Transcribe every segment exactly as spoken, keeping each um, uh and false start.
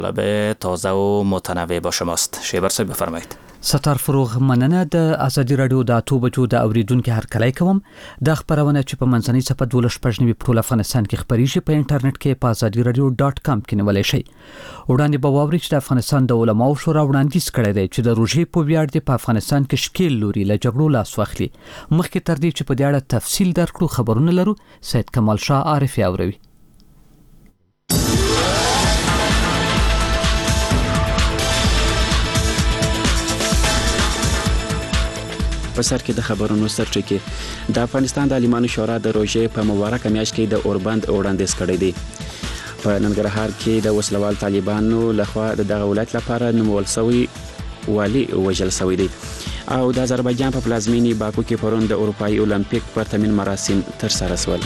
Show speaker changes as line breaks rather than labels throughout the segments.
مطلب تازه و متنوع با شماست. شیبر صاحب بفرمایید.
ستار فروغ مننه. د ازادي رادیو د اتو بجو د اوریدونکو هر کله کوم د خبرونه چې په منځنۍ صفه دولس پښنی په ټول افغانستان کې خبريږي په انټرنیټ کې په ازادي رادیو ډاټ کام کې نیولای شئ. وړاندې به واوري چې د افغانستان د علماو شورا وړاندیز کړی دی چې د روژې په ویاړ د په افغانستان کې شکیل لوري له جګړو لاس واخلي. مخکې تر دې چې په دې اړه تفصیل درکړو خبرونه لرو. سید کمال شاه عارفی اوروي.
په سر کې د خبرونو سرچکه د افغانستان د عالمانو شورا د روژې په مبارک میاشت کې د اوربند وړاندیز کړی دی. په ننګرهار کې د وسلوال طالبانو لخوا د دغه ولایت لپاره نومول شوی والی وژل شوی دی او د آذربایجان په پلازمینې باکو کې پرون د اروپایي اولمپیک پرتمین مراسم ترسره شول.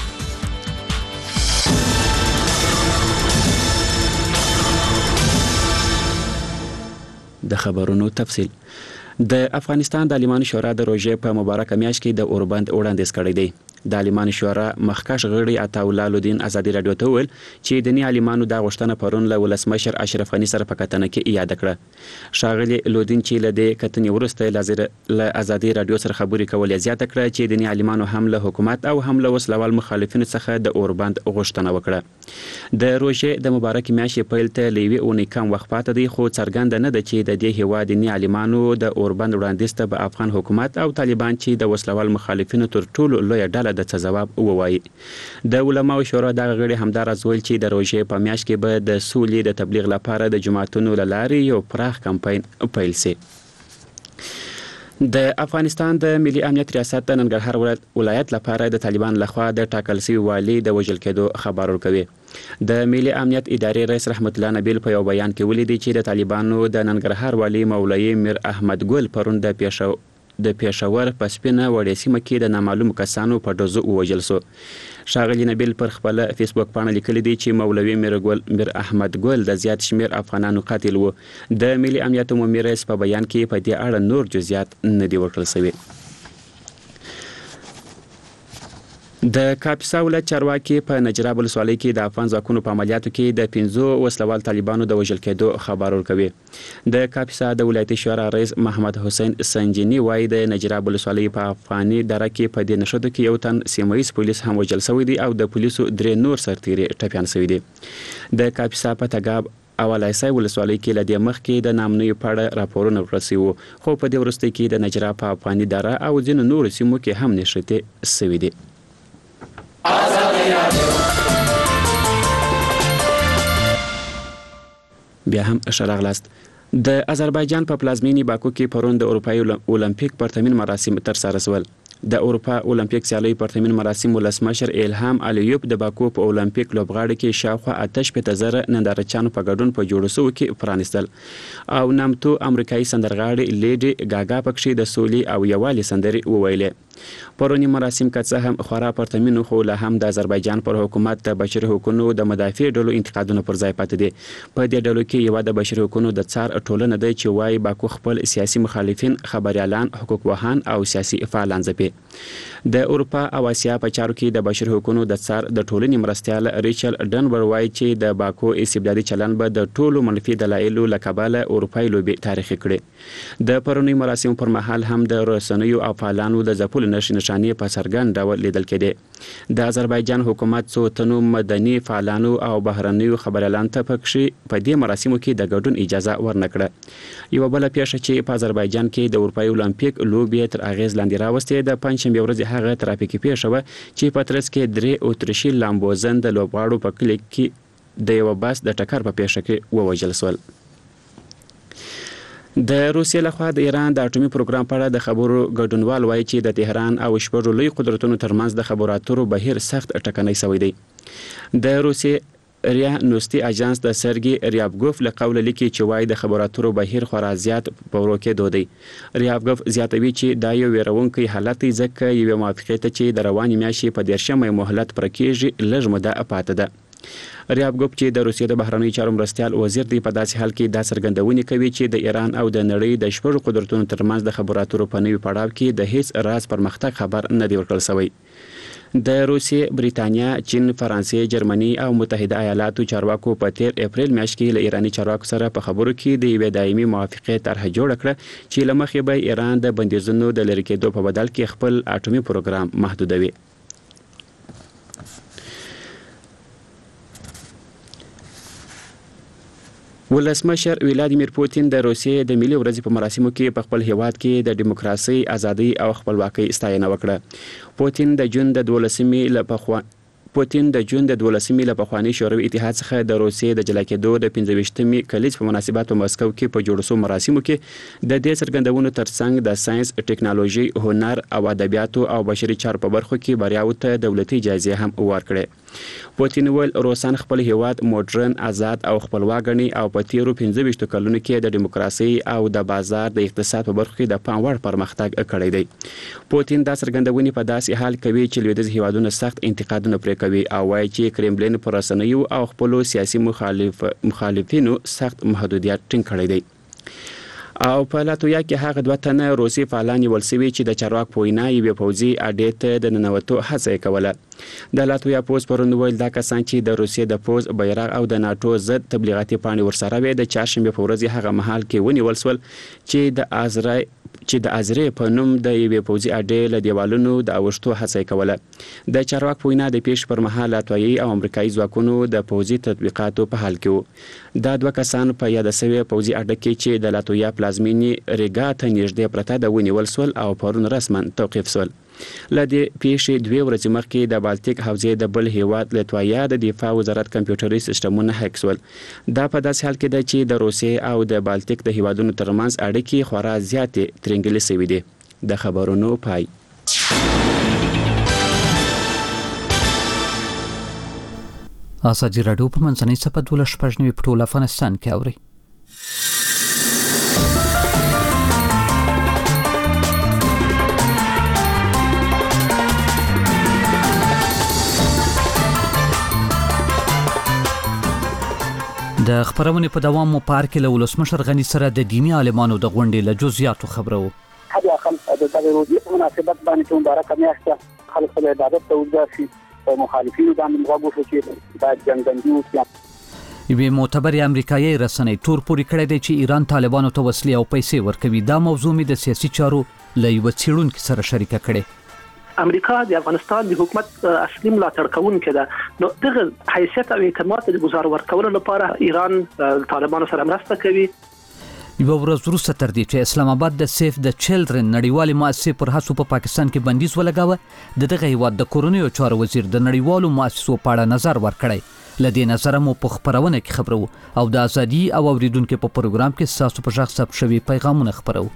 د خبرونو تفصیل. د افغانستان د عالمانو شورا د روژې په مبارکه میاشت کې د اوربند وړاندیز کړی دی. د عالمانو شورا مخکښ غړي عطاالله لودین ازادي رادیو ته ویل چې د نی عالمانو د غوښتنه پرون له ولسمشر اشرف غنی سره په کتنه کې یاد کړه. شاغلی لودین چې له دې کتنې وروسته له ازادي رادیو سره خبرې کول زیات کړه چې د نی عالمانو هم له حکومت او هم له وسلوال مخالفینو څخه د اوربند غوښتنه وکړه. د روژې د مبارک میاشتې پیل ته لوي اونۍ کم وخت پاتې دی خو څرګند نه ده چې د دې هیواد نی عالمانو د اوربند وړاندیز ته به افغان حکومت او طالبان چې د وسلوال مخالفینو تر ټولو لوی ډله د ځواب ووایي. د علماو شورا د غړي همدارز ویل چې د روژې په میاشت کې به د سولې د تبلیغ لپاره د جماعتونو لارې یو پراخ کمپاین پیل شي. د افغانستان د ملي امنیت ریاست د ننګرهار ولایت لپاره د طالبان لخوا د ټاکل شوی والی د وژل کېدو خبر ورکوي. د ملي امنیت ادارې رئیس رحمت الله نبیل په یو بیان کې ولیدي چې د طالبانو د ننګرهار والی مولوی میر احمد ګل پرون د پیښو د پېښور په سپینه وړې سیمه کې د نامعلوم کسانو په ډزو ووژل شو. ښاغلي نبیل پر خپل فیسبوک پاڼه لیکلي دي چې مولوي میر ګل میر احمد ګل د زیات شمیر افغانانو قاتل وو. د ملي امنیت عمومي رئیس په بیان کې په دې اړه نور جزئیات نه دي ورکړل شوي. د کاپیسا ولایت چارواکي په نجراب ولسوالۍ کې د افغان ځواکونو په عملیاتو کې د پنځو وسلوال طالبانو د وژل کېدو خبر ورکوي. د کاپیسا د ولایتي شورا رئیس محمد حسین سنجینی وایي د نجراب ولسوالۍ په افغاني دره کې په دې نښتو کې یو تن سیمه ییز پولیس هم وژل شوی دی او د پولیسو درې نور سرتیري ټپیان شوي دي. د کاپیسا په تګاب او علایسای ولسوالۍ کې لدې مخ کې د نامنوي پاړه راپورونه ورسي وو خو په دې وروسته کې د نجراب په افغاني دره او ځینو نورو سیمو کې هم نښتې شوي دي. بیا هم شراغلاست. د آذربایجان په پلازمینې باکو کې پرون د اروپایي اولمپیک پرتمین مراسم ترسره شول. د اروپا اولمپیک سیالیو پرتمین مراسم ولسمشر الهام علیوب د باکو په اولمپیک لوبغاړي کې شاوخوا اته شپېته زره نندارچیانو په ګډون په جوړو شوو کې پرانیستل او نامتو امریکایي سندرغاړي لیډي ګاګا پکې د سولې او یووالي سندرې وویلې. پرونی مراسم که څه هم خورا پرتمینو خو له هم د آذربایجان پر حکومت د بشري حقوقو د مدافع ډلو انتقادونه پر ځای پاتې دي. په دې ډلو کې یو د بشري حقوقو د څار ټولنه دی چې وايي باکو خپل سیاسي مخالفین خبريالان حقوق وهان او سیاسي فعالان ځپي. د اروپا او اسیا په چارو کې د بشري حقوقو د څار د ټولنې مرستيال ریچل ډنبر وايي چې د باکو استبدادي چلن به د ټولو منفي دلایلو لکباله اروپایي لوبي تاریخي کړي. د پرونی مراسم پر مهال هم د رسنیو او فعالانو د ځپل نشي نشانې په څرګند ډول لیدل کېدې. د آذربایجان حکومت څو تنو مدني فعالانو او بهرنیو خبريالانو ته پکې په دې مراسمو کې د ګډون اجازه ورنکړه. یو بل پیښه چې په آذربایجان کې د اروپایي اولمپیک لوبي تر اغیز لاندې راوستې د پنځشنبه ورځ هغه ترافیکي پیښه و چې په ترڅ کې درې اتریشي لامبوزن د لوبغاړو په کلیک کې د یو باس د ټکر په پیښه کې ووژل شول. د روسیې لخوا د ایران د اټومي پروګرام په اړه د خبرو ګډونوال وایي چې د تهران او شپږو لوی قدرتونو ترمنځ د خبرو اترو بهیر سخت ټکنۍ شوی دی. د روسیې ریا نوستي اژانس د سرګي ریابګوف له قوله لیکي چې وایي د خبرو اترو بهیر خورا زیات په ورو کې دودي. ریابګوف زیاتوي چې دا یو ویرونکي حالت دی ځکه یو موافقه ته چې د رواني میاشتې په دیرشمه مهلت پر کېږي لږ موده پاتې ده. ریابګوف چې د روسیې د بهرنیو چارو مرستيال وزیر دی په داسې حال کې دا څرګندونې کوي چې د ایران او د نړۍ د شپږو قدرتونو ترمنځ د خبرو اترو په نوي پړاو کې د هیڅ راز پرمختګ خبر نه دی ورکړل شوی. د روسیې، بریتانیا، چین، فرانسې، جرمني او متحده ایالاتو چارواکو په تیر اپریل میاشت کې له ایراني چارواکو سره په خبرو کې د یوې دایمي موافقې طرح جوړ کړه چې له مخې به ایران د بندیزونو د لرې کېدو په بدل کې خپل اټومي پروګرام محدودوي. ولسمشر ولادیمیر پوتین د روسیې د ملي ورځې په مراسمو کې په خپل هیواد کې د دیموکراسي، ازادي او خپلواکۍ ستاینه وکړه. پوتین د جون د دولسمې له پخوا پوتین د جون د دولسمې له پخواني شوروي اتحاد څخه د روسیې د جلا کېدو د پنځه ویشتمې کلیز په مناسبت په مسکو کې په جوړ شوو مراسمو کې د دې څرګندونو ترڅنګ د ساينس، ټکنالوژي، هنر او ادبیاتو او بشري چارو په برخو کې بریاوو ته دولتي جایزې هم ورکړې. پوتین ویل روسان خپل هیواد موډرن، آزاد او خپلواک ګڼي او په تیرو پنځه ویشتو کلونو کې د دیموکراسي او د بازار د اقتصاد په برخو کې د پام وړ پرمختګ کړی دی. پوتین دا څرګندونې په داسې حال کوي چې لویدیځ هیوادونه سخت انتقادونه پرې کوي او وايي چې کرملین پر رسنیو او خپل سیاسي مخالف مخالفینو سخت محدودیت ټینګ کړی دی. او په لاتویا کې هغه دوه تنه روسي فعالان نیول شوي چې د چارواک په وینا یوې پوځي اډې ته د ننوتو هڅه کوله. د لاتویا پوز پرون ویل دا کسان چې د روسیې د پوز بیرغ او د ناتو ضد تبلیغاتي پاڼې ورسره وې د چهارشنبه په ورځ هغه مهال کې ونیول شول چې د ازرای چې د ازرې په نوم د یوې پوځي اډې له دیوالونو د اوښتو هڅه کوله. د چارواک په وینا د پیښې پر مهال لاتویي او امریکایي ځواکونو د پوځي تطبیقاتو په حال کې وو. دا دوه کسان په یاد شوی پوځي اډه کې چې د لاتویا پلازمینې ریګا ته نږدې پرته د ونیول شول او پرون رسما توقیف شول. لدې پیښې دوه ورځې مخکې د بالټیک حوزې د بل هیواد لاتویا د دفاع وزارت کمپیوټري سیستمونه هک شول. دا په داسې حال کې ده چې د روسیې او د بالټیک د هیوادونو ترمنځ اړیکې خورا زیاتې ترنګلې شوې دي. د خبرونو پای.
ازادي راډیو په منځنۍ صفحه دولس شپږ نوي په ټول افغانستان کې اوري. د خبرونې په دوام مو پارک له ولسمشر غنی سره د دینی عالمانو د غونډې له جزئیاتو خبرو.
هغه خلک د تغیرودي په مناسبت باندې مبارک میاشته خلک له عبادت ته وځي او مخالفینو باندې مغوښه چې دا جنگندي وکړي.
یوه معتبر امریکایي رسنۍ تور پوري کړی دی چې ایران طالبانو ته وسلې او پیسې ورکوي. دا موضوع می د سیاسي چارو له یو څېړونکو سره شریکه کړې.
امریکا د افغانستان د حکومت اصلي ملاتړ کوونکی ده. نو دغه حیثیت او اعتماد د گزار ورکولو لپاره ایران طالبانو سره مرسته کوي.
یو ورځ وروسته تر دې چې اسلام آباد د سیف د چلډرن نړیوالې مؤسسې پر هڅو په پاکستان کې بندیز ولګاوه، د دغه هیواد د کورنیو چارو وزیر د نړیوالو مؤسسو په اړه نظر ورکړی. لدې نظر مو په خبرونه کې خبرو او د ازادي او اوریدونکو په پروګرام کې تاسو په ځخ ثبت شوی پیغامونه خبرو.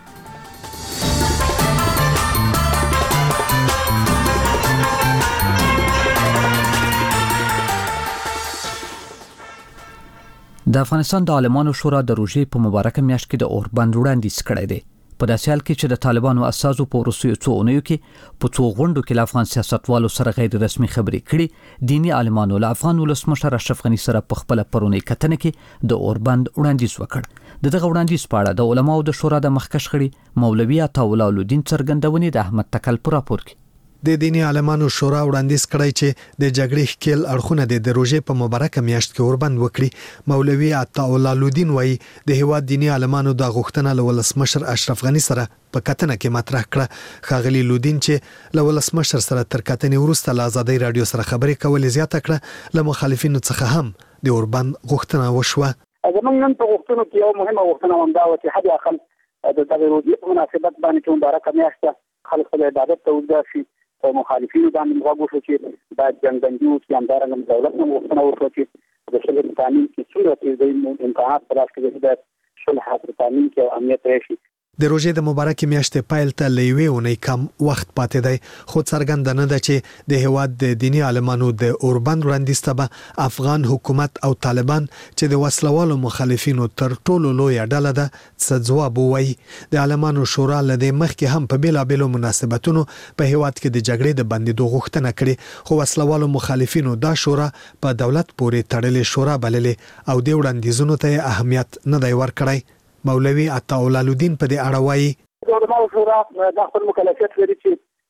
د افغانستان د عالمانو شورا د روژې په مبارکه میاشت کې د اوربند وړاندیز کړی دی. په داسې حال کې چې د طالبانو اساسو په وروستیو څو اونیو کې په څو غونډو کې له افغان سیاستوالو سره غیر رسمي خبرې کړي. دینی عالمانو له افغان ولسمشر اشرف غني سره په خپل پرونی کتنه کې د اوربند وړاندیز وکړ. د دغه وړاندیز په اړه د علماو د شورا د مخکښ غړي مولوي عطاءالله الدین څرګندونې د احمد تکل پر راپور کې.
د دینی عالمانو شورا وړاندیز کړی چې د جګړې ښکیل اړخونه د روژې په مبارکه میاشت کې اوربند وکړي. مولوي عطاءالله الدین وایي د هیواد دینی عالمانو د غوښتنه له ولسمشر اشرف غني سره په کتنه کې مطرح کړه. ښاغلي الدین چې له ولسمشر سره تر کتنې وروسته له ازادي رادیو سره خبرې کولې زیاته کړه، له مخالفینو څخه هم د اوربند غوښتنه وشوه.
زمونږ نن په غوښتنو کې یو مهمه غوښتنه هم دا و چې حد اقل د تغیرودي په مناسبت باندې مبارکه میاشته خلک له عبادت ته وځي او مخالفینو باندې مغوښه چې دا جنگندي وکړي. همدارنګه دولت هم غوښتنه وکړه چې د صلح تامین کې څومره چې د امکانات په لاس کې د صلح تامین کې او امنیت راشي.
د روژې د مبارکې میاشتې پایل ته له یوې اونۍ کم وخت پاتې دی، خو څرګنده نه ده چې د هیواد د دینی عالمانو د اوربند وړاندیز ته به افغان حکومت او طالبان چې د وسلوالو مخالفینو تر ټولو لویه ډله ده څه ځواب ووایي. د عالمانو شورا له دې مخکې هم په بېلابېلو مناسبتونو په هیواد کې د جګړې د بندېدو غوښتنه کړې، خو وسلوالو مخالفینو دا شورا په دولت پورې تړلې شورا بللې او د وړاندیزونو ته اهمیت نه دی ورکړی. مولوي عطاءالله الدین په دې اړه وایي
د علماو شورا د خپل مکلفیت لري چې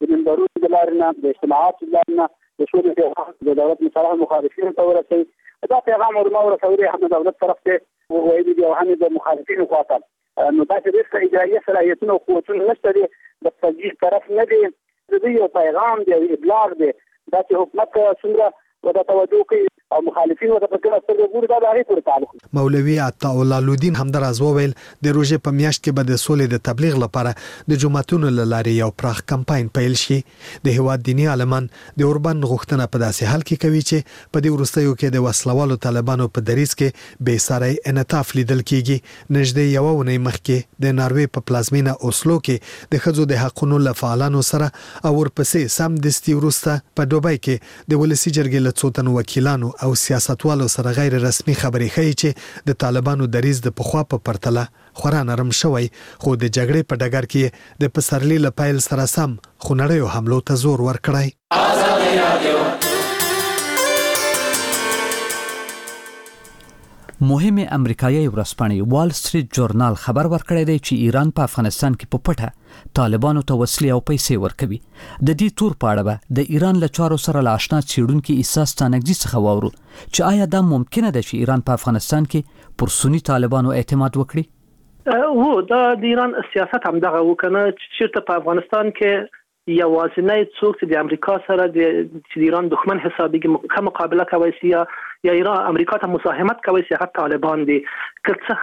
د منبرونو د لارې نه د اجتماعاتو د لارې نه د شوري د دولت مصالح مخالفینو ته ورسوي. دا پیغام ورما ورسوي هم د دولت طرف ته وایي دي او هم د مخالفینو خواته نو دا چې د اجرایي صلاحیتونو او قوتونو نشته دي د توجیه طرف نه دي. د دې یو پیغام دی ابلاغ دی دا چې حکومت څنګه ودا توجه کوي او مخالفین ودا په کله سترګې ګوري دا د هغې پورې تعلق.
مولوي عطاءالله الدین همداراز وویل د روژې په میاشت کې به د سولې د تبلیغ لپاره د جماعتونو له لارې یو پراخ کمپاین پیل شي. د هیواد دینی عالمان د اوربند غوښتنه په داسې حال کې کوي چې په دې وروستیو کې د وسلوالو طالبانو په دریځ کې بې ساري انعطاف لیدل کیږي. نږدې یوه اونۍ مخکې د ناروې په پلازمینه اوسلو کې د ښځو د حقونو له فعالانو سره او ورپسې سمدستي وروسته په دوبۍ کې د ولسي جرګې له څو تنو وکیلانو او سیاستوالو سره غیر رسمي خبرې ښیي چې د طالبانو دریځ د پخوا په پرتله خورا نرم شوی، خو د جګړې په ډګر کې د پسرلي له پیل سره سم خونړیو حملو ته زور ورکړی.
مهمه امریکایي ورځپاڼې وال سټریټ جورنال خبر ورکړی دی چې ایران په افغانستان کې په پټه طالبانو ته وسلې او پیسې ورکوي. د دې تور په اړه به د ایران له چارو سره له آشنا څېړونکي احساس تانګزي څخه واورو چې آیا دا ممکنه ده چې ایران په افغانستان کې پر سنی طالبانو اعتماد وکړي؟
وو دا د ایران سیاست هم دغه وکنه چې په افغانستان کې یوازینی څوک چې د امریکا سره د ایران دښمن حسابيږي کوم مقابله کوي سي یا ایران امریکا ته مساهمت کوي سي هغه طالبان دي. که څه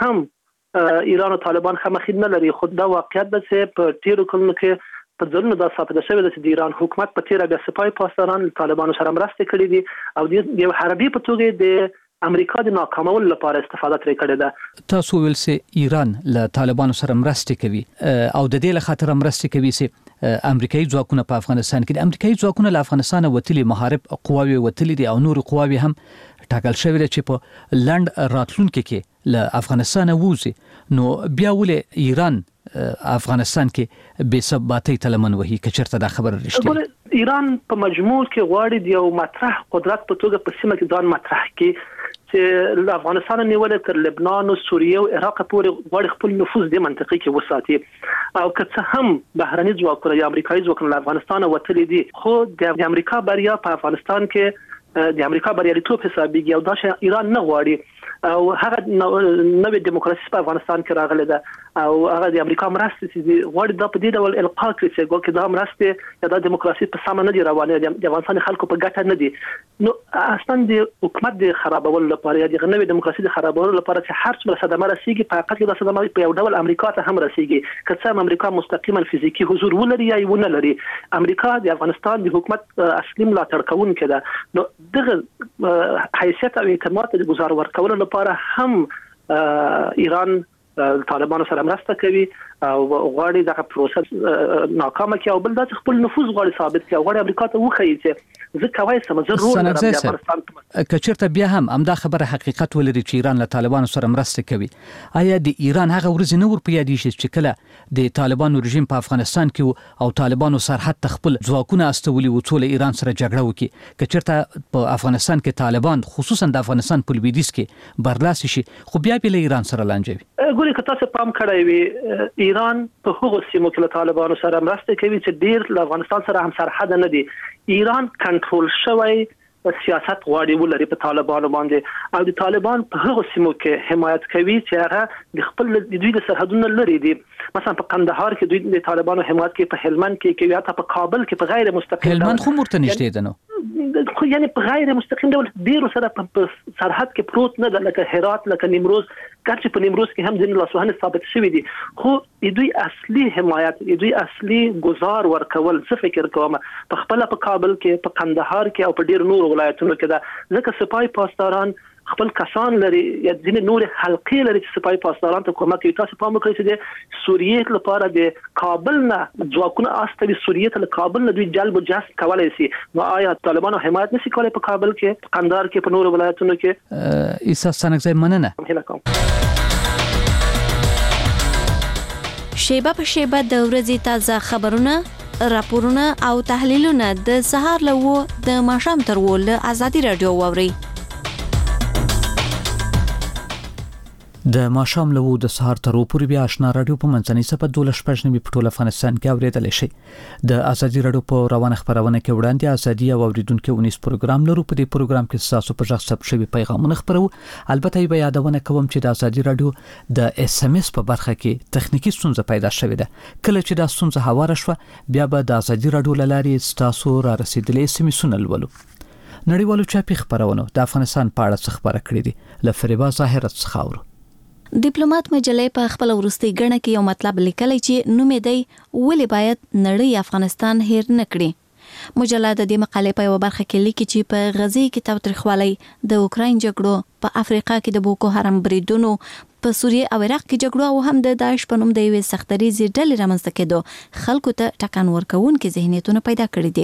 هم ایران او طالبان خمخید نه لري، خو دا واقعیت ده چې په تیرو کلونو کې په ځلونو دا ثابته شوې ده چې د ایران حکومت په تیره بیا سپای پاسداران طالبانو سره مرسته کړې دي او د یو حربي په توګه د امریکا د ناکامولو لپاره استفاده ترې کړې ده.
تاسو ویل چې ایران له طالبانو سره مرسته کوي او د دې له خاطر مرسته کوي چې امریکایي ځواکونه په افغانستان کې د امریکایي ځواکونه له افغانستان وتلي محارب قواوي وتلي دي او نور قواوي هم ټاکل شوی چې په لند راتلونکو کې له افغانستان ووزي. نو بیا ولې ایران افغانستان کې بے ثباتۍ تلمن وهي کچرته دا خبر رښتیا؟
ایران په مجموع کې غواړي د یو مطرح قدرت په توګه په سیمه کې ځان مطرح کړي چې له افغانستان نیول تر لبنان او سوریه او عراق پورې غواړي خپل نفوذ د منطقې کې وساتي. او که څه هم بهرني ځواکونه یا امریکایي ځواکونه له افغانستان وتلي دي، خو د امریکا بریا په افغانستان کې د امریکا بریالیتوب حسابيږي او دا چې ایران نه غواړي او هغه نوې دیموکراسي په افغانستان کې راغله ده او هغه د امریکا مرسته چې غواړي دا په دې ډول القا کړي چې ګویا دا مرسته یا د دیموکراسي په سم نه دی روانه د افغانستان خلکو په ګټه نه دي. نو اصلا د حکومت د خرابولو لپاره یا د نوې دیموکراسي د خرابولو لپاره چې هر څومره صدمه رسیږي په حقیقت کې د صدمه په یو ډول امریکا ته هم رسیږي. که څه امریکا مستقیما فزیکی حضور ولري یا ونه لري، امریکا د افغانستان د حکومت اصلي ملاتړ کوونکې ده. نو دغه حیثیت او اعتماد د گزار ورکولو لپاره هم ایران طالبانو سره مرسته کوي او غواړي دغه پروسه ناکامه کړي او بل د خپل نفوذ غواړي ثابت کړي او غواړي امریکا ته وښيي چې زه کوي سم ضرور لرم د افغانستان
کچرته بیا هم امدا خبره حقیقت ولري چې ایران له طالبانو سره مرسته کوي. آیا د ایران هغه ورځ نه ور پیادي چې کله د طالبانو رژیم په افغانستان کې او طالبانو سرحد تخپل ځواکونه استولي و ټول ایران سره جګړه وکړي، کچرته په افغانستان کې طالبان خصوصا د افغانستان په لویدیځ کې برلاسي شي خو بیا په ایران سره لانجوي؟
ګوري که تاسو پام کړئ وي ایران په هغو سیمو کې له طالبانو سره مرسته کوي چې ډیر له افغانستان سره هم سرحد نه دي. ایران کنټرول شوی سیاست غواړي ولري په طالبانو باندې او د طالبان په هغو سیمو کې حمایت کوي چې هغه د خپل د دوی د سرحدونو لري دي. مثلا په قندهار کې دوی د طالبانو حمایت کوي، په هلمند کې کوي، حتی په کابل کې په غیر مستقیم
هلمند خو مرته نشته ده نو
خو یعنی په غیر مستقیم ډول ډیرو سره په سرحد کې پروت نه ده، لکه هرات، لکه نیمروز. ګرچې په نیمروز کې هم ځینې لاسوهنې ثابت شوي دي، خو دوی اصلي حمایت دوی اصلي گزار ورکول زه فکر کوم په خپل په کابل کې، په قندهار کې او په ډیر نور ولایتونو کې ده. ځکه سپای پاسداران خپل کسان لري یا ځینې نور حلقې لري چې سپای پاسداران ته کومک کوي. تاسو پام وکړئ چې د سوریې لپاره د کابل نه ځواکونه استوي، سوریې ته له کابل نه دوی جلب او جذب کولای شي. نو آیا طالبانو حمایت نشي کولای په کابل کې، په قندهار کې، په نور ولایتونو کې؟
ایسا سنگزای مننه.
شیبه په شیبه د ورځې تازه خبرونه، راپورونه او تحلیلونه د سهار له و د ماښام تر و له ازادي رادیو واوري.
د ماشام له د سهار تر پورې بیا آشنا رادیو په منځنۍ صفه دولس شپږ نوي په ټول افغانستان کې اوریدل شي. د ازادي رادیو په روانه خبرونه کې وړاندې ازادي او اوریدونکو ونیس پروګرام لرو. په دې پروګرام کې تاسو په ځخ ثبت شوی پیغامونه خبرو. البته یې یادونه کوم چې د ازادي رادیو د اس ام اس په برخه کې تخنیکی ستونزه پیدا شوې ده. کله چې دا ستونزه هواره شوه بیا به د ازادي رادیو لارې تاسو را رسیدلې سمې سنلولو. نړیوالو چاپی خبرونه د افغانستان په اړه څه خبره کړې دي. لفریبا ظاهرت څخاورو.
ډیپلوماټ مجلې په خپل ورستي غړنه کې یو مطلب لیکلی چې نوم یې دی ولې باید نړۍ افغانستان هیر نه کړي. مجله د دې مقالې په یو برخه کې لیکي چې په غزي کې تاوتریخوالی د اوکراین جګړو په افریقا کې د بوکو حرام بریدونو په سوریه او عراق کې جګړو او هم د داعش په نوم د یوې سختریزې ډلې رامنځته کېدو خلکو ته ټکان ورکوونکي ذهنیتونه پیدا کړي دي.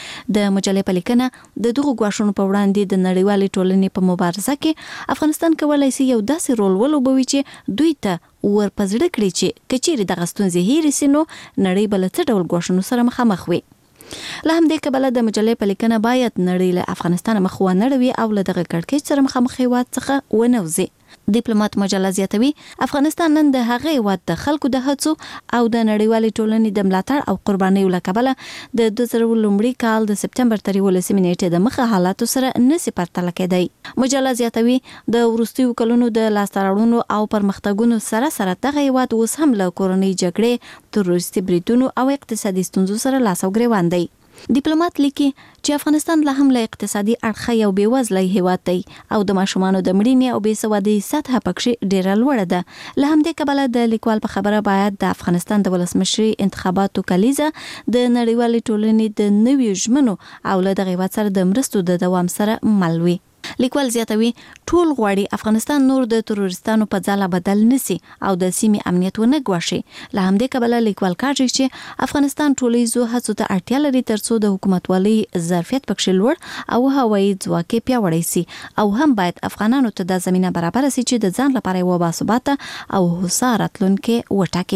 د مجلې په لیکنه د دغو غواړنو په وړاندې د نړیوالې ټولنې په مبارزه کې افغانستان کولای شي یو داسې رول ولوبوي چې دوی ته ورپزړه کړي چې کچېرې د غستونځي هېرې سينو نړۍ بل څه ډول غواړنو سره مخامخ وي. له همدې کبله د مجلې په لیکنه باید نړۍ له افغانستان مخ ونه اړوي او له دغه کړکېچ سره مخامخ هېواد څخه ونه وځي. ډیپلوماټ مجله زیاتوي افغانستان نن د هغه هېواد د خلکو د هڅو او د نړیوالې ټولنې د ملاتړ او قربانیو له کبله د دوه زره لومړي کال د سپتمبر تر یولسمې نیټې د مخه حالاتو سره نسی پرتله کېدی. مجله زیاتوي د وروستیو کلونو د لاسته راوړنو او پرمختګونو سره سره دغه هېواد اوس هم له کورنۍ جګړې، تروریستي بریدونو او اقتصادي ستونزو سره لاس او ګریوان دی. ډیپلوماټ لیکي چې افغانستان لا هم له اقتصادي اړخه یو بېوزله هېواد دی او د ماشومانو د مړینې او بېسوادۍ سطحه پکې ډېره لوړه ده. له همدې کبله د لیکوال په خبره باید د افغانستان د ولسمشري انتخاباتو کلیزه د نړیوالې ټولنې د نویو ژمنو او له دغه هېواد سره د مرستو د دوام سره مل وي. لیکوال زیاتوي ټول غواړي افغانستان نور د تروریستانو په ځاله بدل نسی او د سیمې امنیت ونه ګواښي. له همدې کبله لیکوال کاږي چې افغانستان ټولیزو هڅو ته اړتیا لري ترڅو د حکومتوالي ظرفیت پکې لوړ او هوایي ځواک پیاوړی سي او هم باید افغانانو ته د زمينه برابر سي چې د ځان لپاره یو باثباته او هوسا راتلونکي وټاکي.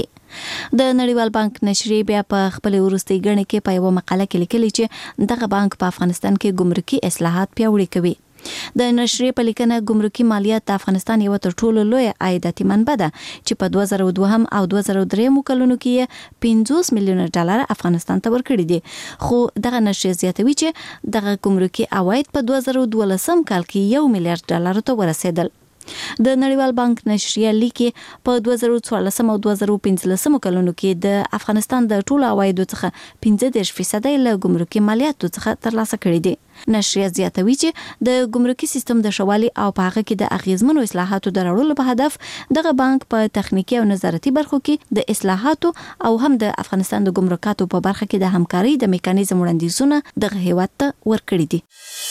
د نړیوال بانک نشریه بیا په خپل ورستي غړنه کې په یو مقاله کې لیکلي چې دغه بانک په افغانستان کې ګمرکي اصلاحات پیاوړي کوي. د نشریه په لیکنه ګمرکي مالیات د افغانستان یو تر ټولو لوی عایداتي منبع ده چې په دوه زره دوه او دوه زره درې کلونو کې پنځوس میلیون ډالر افغانستان ته ورکړي دي. خو دغه نشریه زیاتوي چې دغه ګمرکي عواید په دوه زره دولسم کال کې یو میلیارډ ډالر ته ورسېدل. د نړیوال بانک نشریه لیکي په دوه زره څوارلسم او دوه زره پنځلسم کلونو کې د افغانستان د ټولو عوایدو څخه پنځه دېرش فیصد له ګمرکي مالیاتو څخه ترلاسه کړي دي. نشریه زیاتوي چې د ګمرکي سیستم د شوالي او په هغه کې د اغیزمنو اصلاحاتو د راوړلو په هدف دغه بانک په تخنیکی او نظارتي برخو کې د اصلاحاتو او هم د افغانستان د ګمرکاتو په برخه کې د همکاري د میکانیزم وړاندیزونه دغه هیواد ته ورکړي دي.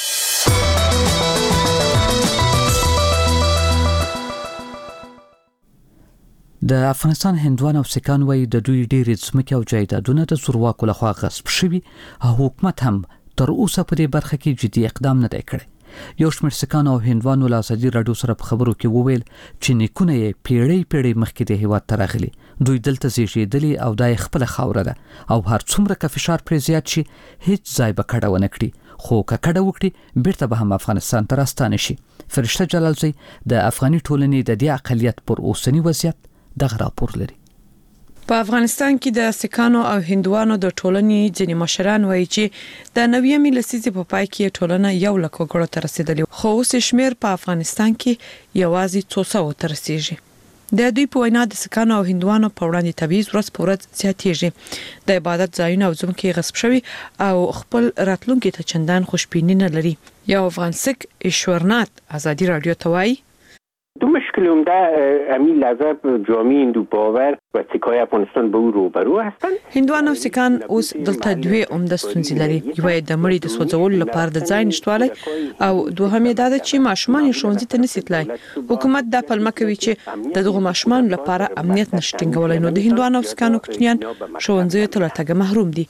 د افغانستان هندوان او سکان وای د دوی ډېر ځمکې او جایدادونه د زورواکو لخوا غصب شوي او حکومت هم تر اوسه په دې برخه کې جدي اقدام نه دی کړی. یو شمېر سکان او هندوانو له ازادي راډیو سره په خبرو کې وویل چې نیکونه یې پیړۍ پیړۍ مخکې د هېواد ته راغلي، دوی دلته زیږېدلي او دا یې خپله خاوره ده او هر څومره که فشار پرې زیات شي هیڅ ځای به کډه ونه کړي، خو که کډه وکړي بیرته به هم افغانستان ته راستانه شي. فرشته جلالزی د افغاني ټولنې د دې اقلیت پر اوسنی وضعیت دغه راپور لري.
په افغانستان کې د سکانو او هندوانو د ټولنې ځینې مشران وایي چې د نویمې لسیزې په پای کې ټولنه یو لک وګړو ته رسیدلې، خو اوس شمیر په افغانستان کې یوازې څو سوه ته رسیږي. د دوی په وینا د سکانو او هندوانو په وړاندې تبعیض ورځ په ورځ زیاتېږي. د عبادت ځایونه او ځمکې غصب شوي او خپل راتلونکي ته چندان خوشبیني نه لري. یو افغان سک ایشورنات ازادي راډیو ته وایي
دو مشکل عمده امی لحظه جامعه هندو باور و سکای افغانستان به او روبرو هستند.
هندوان او سکان اوس دلته دوی عمده ستونزې لري. یو د مړي د سوځولو لپاره د ځای نشټوالی او دوهم دا ده چې ماشومان ښوونځي ته نشي تلای. حکومت دا پلمه کوي چې د دغه ماشومان لپاره امنیت نشي ټینګولای، نو د هندوان او سکانو کوچنیان ښوونځي ته له تګ محروم دي.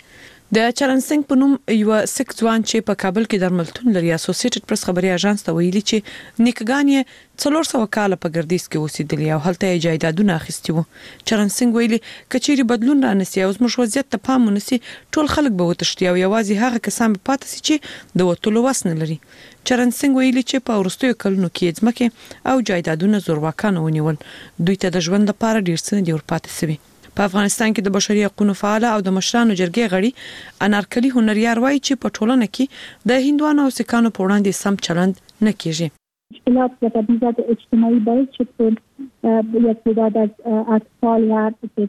د چرنسنګ په نوم یو سک ځوان چې په کابل کې درملتون لري اسوسییټډ پریس خبري اژانس ته ویلي چې نیکګان یې څلور سوه کاله په ګردیز کې اوسېدلی او هلته یې جایدادونه اخیستي وو. چرنسنګ ویلي کچېرې بدلون رانسي او زموږ وضعیت ته پام ونسي ټول خلک به وتښتي او یوازې هغه کسان به پاتې سي چې د وتلو وس نه لري. چرنسنګ ویلي چې په وروستیو کلونو کې ځمکې او جایدادونه زورواکانو ونیول. دوی ته د ژوند لپاره ډېر څه دي ورپاتې سوي. په افغانستان کې د بشري حقوقو فعال او د مشرانو جرګې غړي انارکلي هنریار وایي چې په ټولنه کې د هندوانو او سکانو په وړاندې سم چلند نه کیږي.
مشکلات و تبعیضات اجتماعی باعث شد که یک تعداد از اطفال و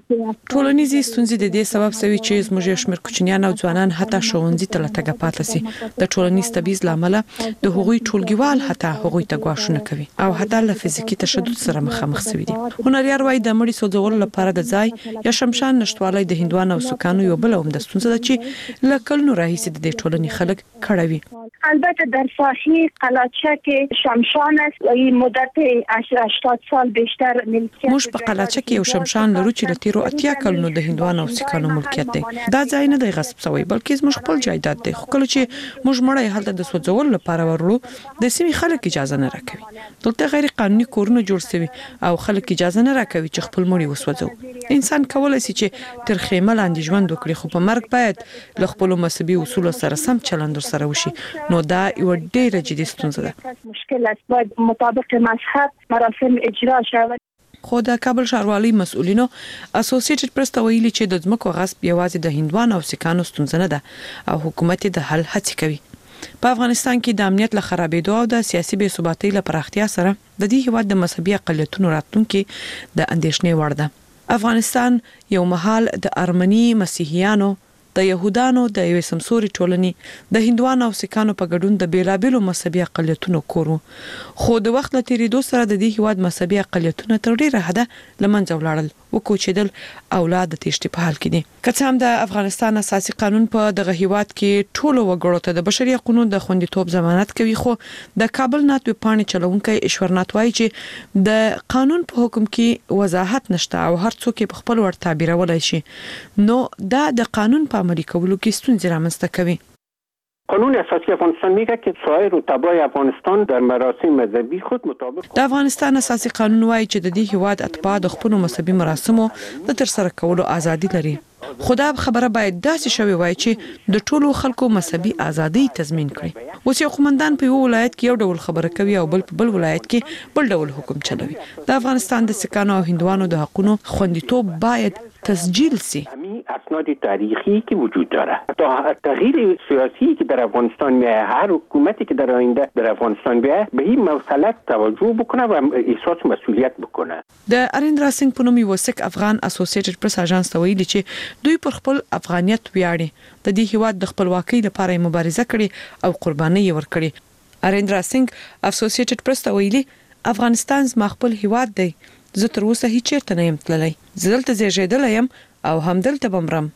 ټولنیزې ستونزې د دې سبب شوي چې زموږ یو شمېر کوچنیان او ځوانان حتی ښوونځي ته له تګه پاتې سي. د ټولنیز تبعیض له امله د هغوی ټولګیوال حتی هغوی ته ګواښونه کوي او حتی له فزیکي تشدد سره مخامخ شوي دي. هنریار وایي د مړي سوځولو لپاره د ځای یا شمشان نشټوالی د هندوانو او سکانو یو بل عمده ستونزه ده چې له کلونو راهیسې د دې ټولنې خلک کړوي.
البته در ساحه قلاچه که شمشان است این مدت هشتاد سال بیشتر ملکیت
موږ په قلاچه کې یو شمشان لرو چې له تیرو اتیا کلونو د هندوانو او سکانو ملکیت دی. دا ځای نه دی غصب شوی بلکې زموږ خپل جایداد دی. خو کله چې موږ مړی هلته د سوځولو لپاره ورلو د سیمې خلک اجازه نه راکوي. دلته غیر قانوني کورونه جوړ شوي او خلک اجازه نه راکوي چې خپل مړي وسوځوي. انسان کولای شي چې تر خیمه لاندې ژوند وکړي خو په مرګ باید له خپلو مذهبي اصولو سره سم چلند ورسره وشي. نو دا یو ډېره جدي ستونزه ده.
مشکل است باید مطابق مذهب مراسم اجرا شود.
خو د کابل ښاروالۍ مسؤلینو اسوسییټډ پریس ته ویلي چې د ځمکو غصب یوازې د هندوانو او سکانو ستونزه نه ده او حکومت د حل هڅې کوي. په افغانستان کې د امنیت له خرابېدو او د سیاسي بې ثباتۍ له پراختیا سره د دې هېواد د مذهبي اقلیتونو راتلونکي د اندېښنې وړ ده. افغانستان یو مهال د ارمني مسیحیانو د يهودانو د یوې سمسوري ټولنې د هندوانو او سکانو په ګډون د بیلابېلو مذهبي اقلیتونو کور و. خو د وخت له تېرېدو سره د دې هېواد مذهبي اقلیتونه تر ډېره حده له منځه ولاړل، وکوچېدل او لا د تېښتې په حال کې دي. که څه هم د افغانستان اساسي قانون په دغه هېواد کې ټولو وګړو ته د بشري حقوقو د خوندیتوب ضمانت کوي، خو د کابل نات ویبپاڼې چلوونکی ایشورنات وایي چې د قانون په حکم کې وضاحت نشته او هر څوک په خپل ور تعبیرولای شي، نو دا د قانون په عملي کولو کې ستونزې رامنځته کوي.
قانون اساسی افغانستان میگه که سایر رتبای افغانستان در مراسم مذهبی خود مطابق
د افغانستان اساسي قانون وايي چې د دې هیواد اتباع د خپل مذهبي مراسمو د ترسره کولو ازادي لري. خدا خبره باید داسې شوی وای چې د ټولو خلکو مذهبي ازادي تضمین کړي. اوس یو قومندان په یو ولایت کې یو ډول خبره کوي او بل په بل ولایت کې بل ډول حکم چلوي. د افغانستان د سکانو او هندوانو د حقوقو خوندیتوب باید تسجیل سی.
اسناد تاریخی که وجود داره، تا تغییر سیاسی که در افغانستان میاد، هر حکومتی که در آینده در افغانستان بیاد به این مسئله توجه بکنه و احساس مسئولیت بکنه.
د اریندرا سنگ په نوم یو سک افغان اسوسییټډ پریس اژانس ته ویلي چې دوی پر خپل افغانیت ویاړي، د دې هیواد د خپلواکۍ لپاره مبارزه کړې او قرباني ورکړې. اریندرا سنگ اسوسییټډ پریس ته ویلي افغانستان زما خپل هیواد دی، زه تر اوسه هیڅ چیرته نه یم تللی، زه دلته زیږېدلی یم او همدلته بمرم.